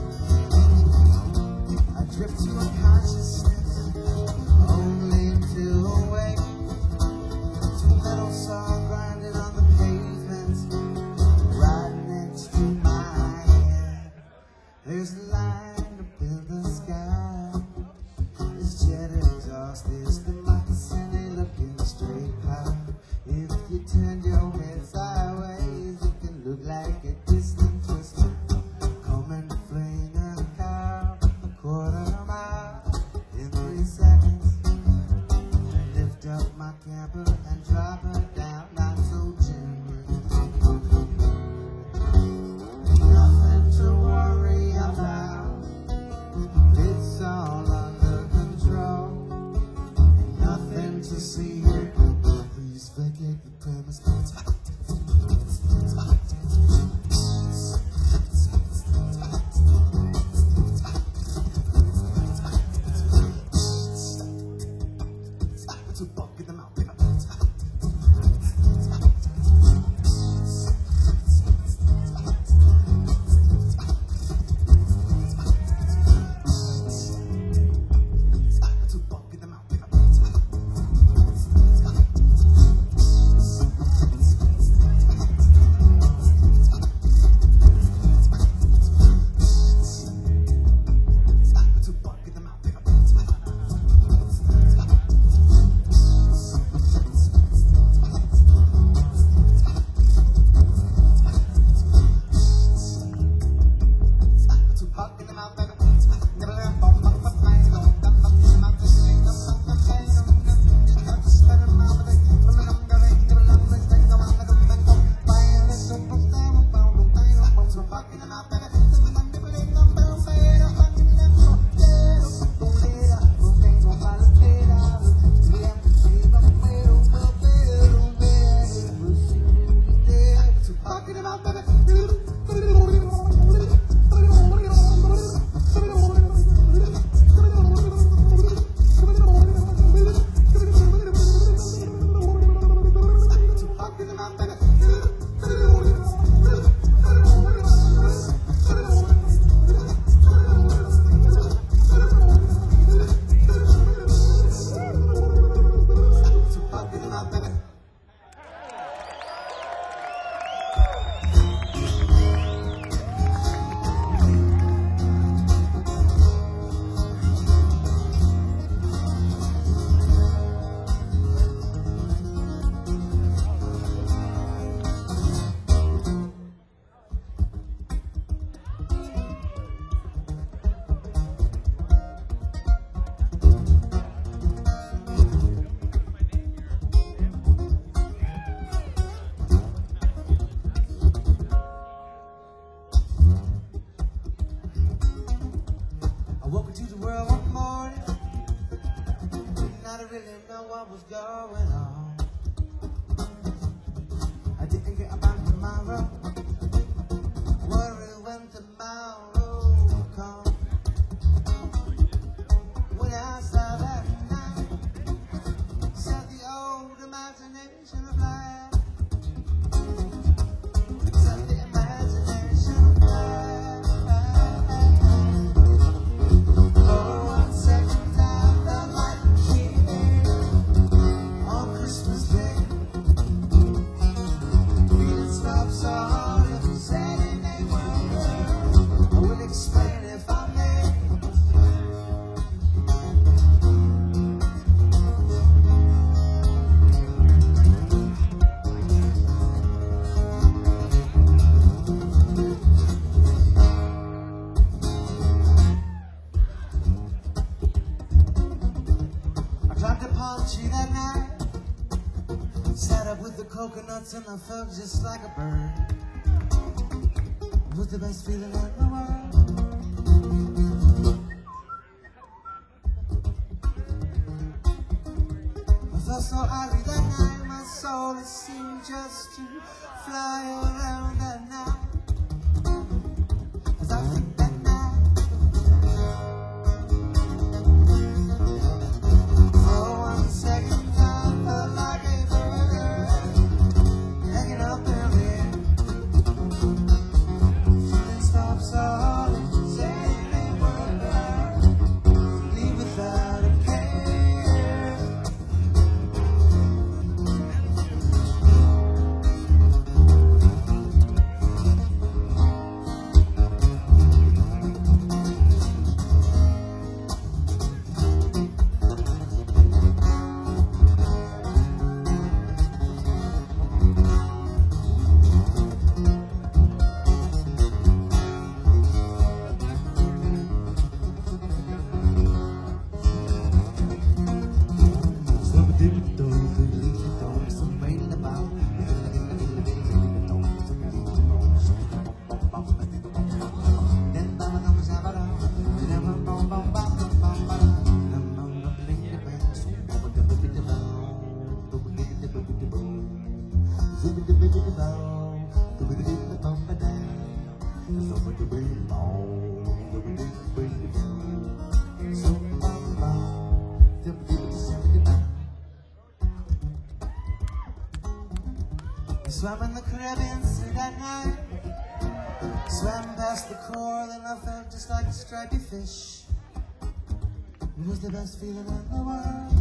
I drift to unconsciousness, only to awake to metal saw grinding on the pavement, right next to my head. There's a line up in the sky. It's jetted talking about, baby. I woke into the world one morning, and I didn't really know what was going on. I didn't care about tomorrow, worried when tomorrow would come. When I saw that night, set the old imagination aflame. Set the imagination aflame. For one second I felt like king on Christmas Day. Feeling stopped so if you said it ain't worth. I will explain if I may. I climbed a palm tree that night, sat up with the coconuts and I felt just like a bird. It was the best feeling in the world. I felt so happy that night, my soul it seemed just to fly around that night. As I think that night, for one second I felt like a bird hanging up there. Feeling stopped so saying they were leave without a care. Swam in the Caribbean Sea that night, swam past the coral and I felt just like a stripy fish. It was the best feeling in the world.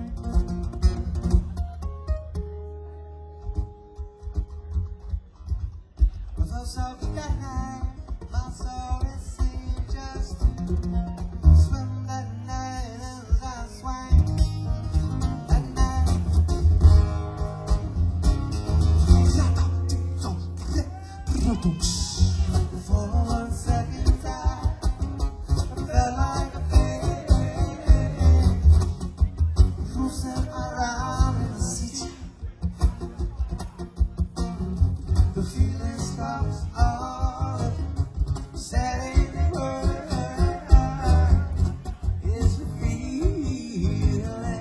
I felt so good that night, my soul it seemed just to swim that night as I swam that night. For one second I felt like a baby cruising around in the city. The feeling stops all of saying the word is the feeling.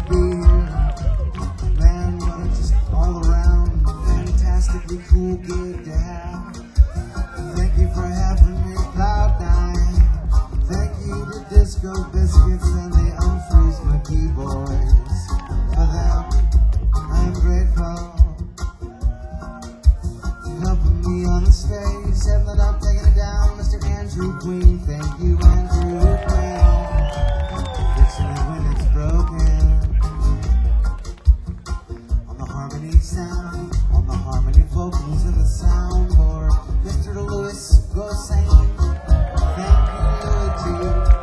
be here. Man, it's just all around fantastically cool gig to have. Thank you for having me, Cloud9. Thank you to Disco Biscuits and the Unfreeze McGee boys. For them, I'm grateful. Helping me on the stage, said that I'm taking it down, Mr. Andrew Queen. Thank you, Andrew Queen, fixing it when it's broken. On the harmony sound, on the harmony vocals and the soundboard, Mr. Lewis Gossain. Thank you too.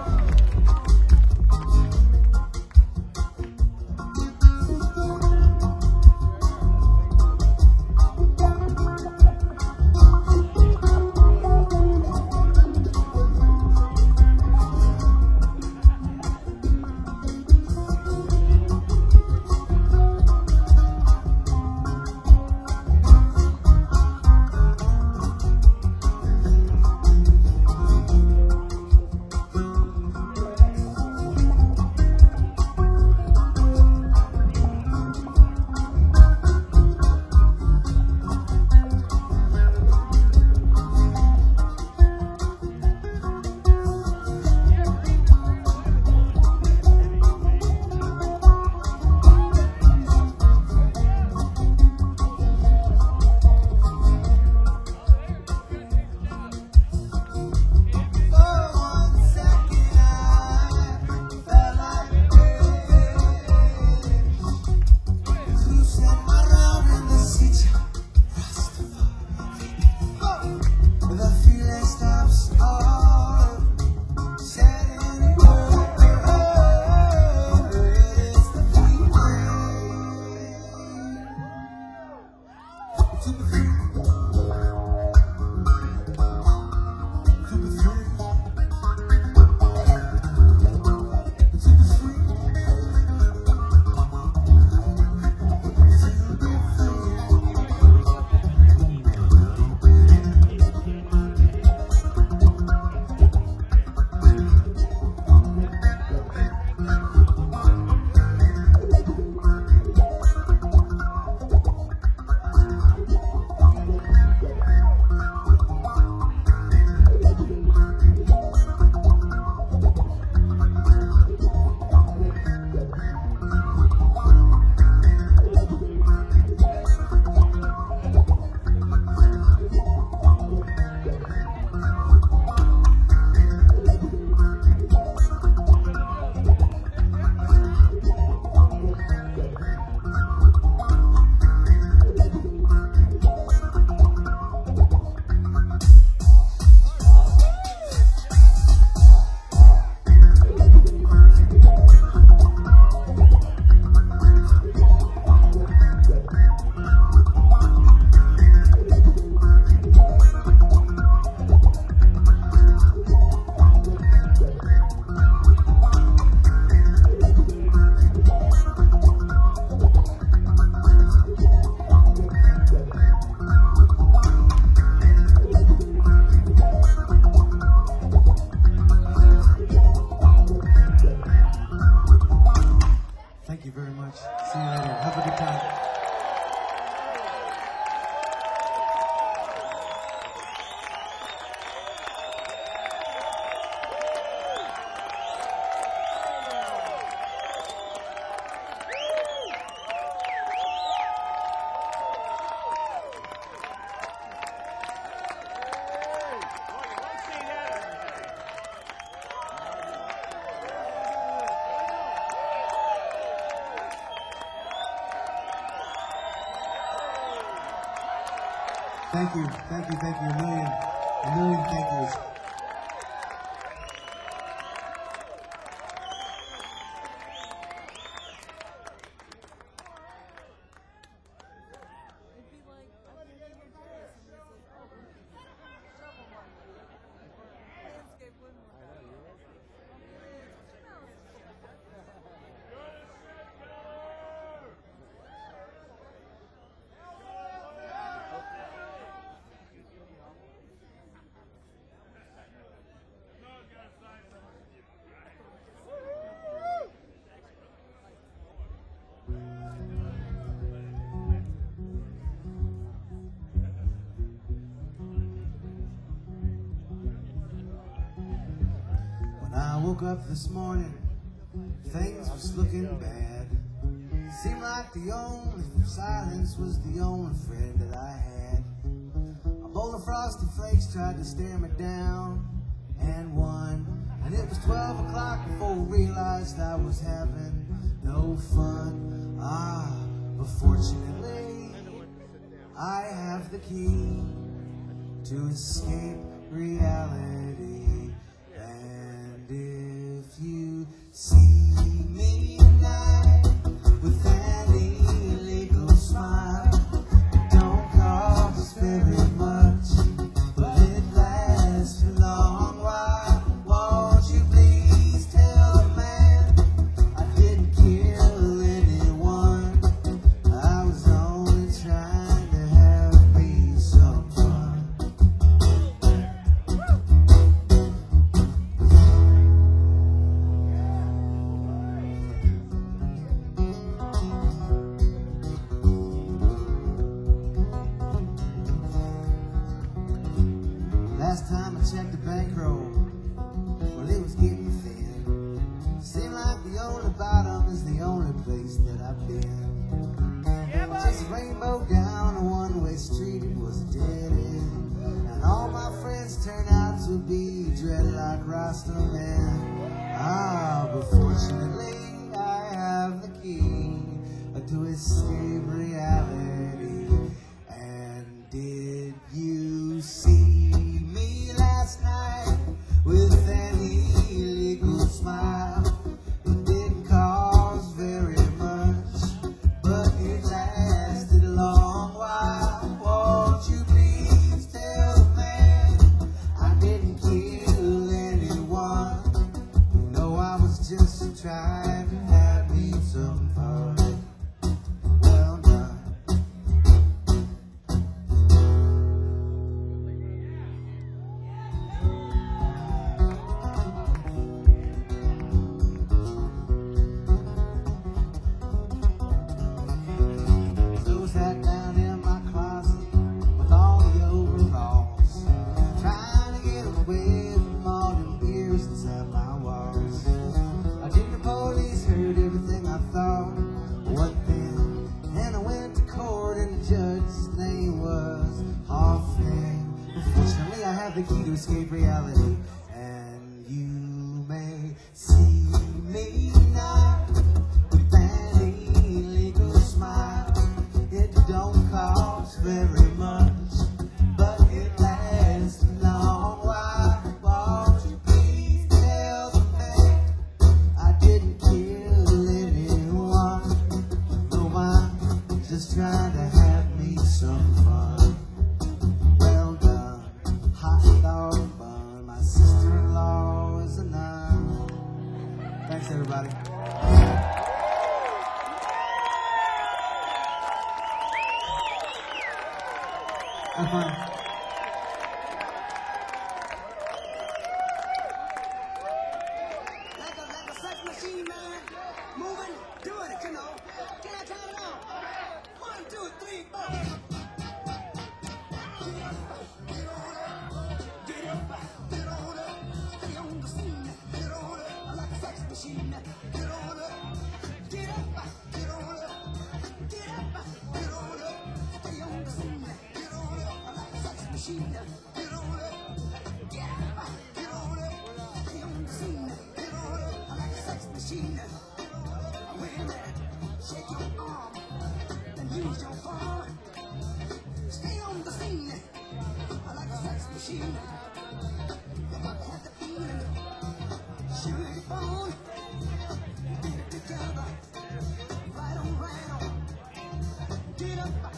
Thank you very much. See you later. Have a good time. Thank you, thank you, thank you. A million thank yous. woke up this morning, things was looking bad. Seemed like the only silence was the only friend that I had. A bowl of Frosty Flakes tried to stare me down and won. And it was 12 o'clock before I realized I was having no fun. But fortunately, I have the key to escape reality. And if you see me tonight with an illegal smile, don't cost very much, but it lasts a long while. Won't you please tell the man I didn't kill anyone? I was only trying to have me some fun. Last time I checked the bankroll, well, it was getting thin. Seemed like the only bottom is the only place that I've been. Just a rainbow down a one-way street, it was a dead end. And all my friends turned out to be dreadlock Rasta men. But fortunately, I have the key to escape reality. And did you see me last night with an illegal smile? It didn't cost very much, but it lasted a long while. Won't you please tell the man I didn't kill anyone? No, I was just trying to have me some fun. Well done. So sat down in my closet with all the overalls, trying to get away from all the ears inside my walls. I think the police heard everything I thought. What then? And I went to court and the judge's name was Hoffman. Fortunately, I have the key to escape reality. And you may see me now with an illegal smile. It don't cost very much, but it lasts a long while. Won't you please tell the man I didn't kill anyone? No, I'm just trying to have me some fun. Well done, hot dog bun. My sister-in-law is a nun. Thanks, everybody. Have fun. Like a sex machine, man. Moving, doing it, you know. Can I turn it on? 1, 2, 3, 4. Get on up, stay on the scene. Get on up, like a sex machine. Get on up, get up, get on up, get up, get on up, stay on the scene. Get on up, like a sex machine. Get on up, get up, get on up, stay on the scene. Get on up, like a sex machine. Wait a minute, shake your arm, then use your phone. Stay on the scene, like a sex machine. You gotta have the feeling, shoot your phone, get it together, right on, get up.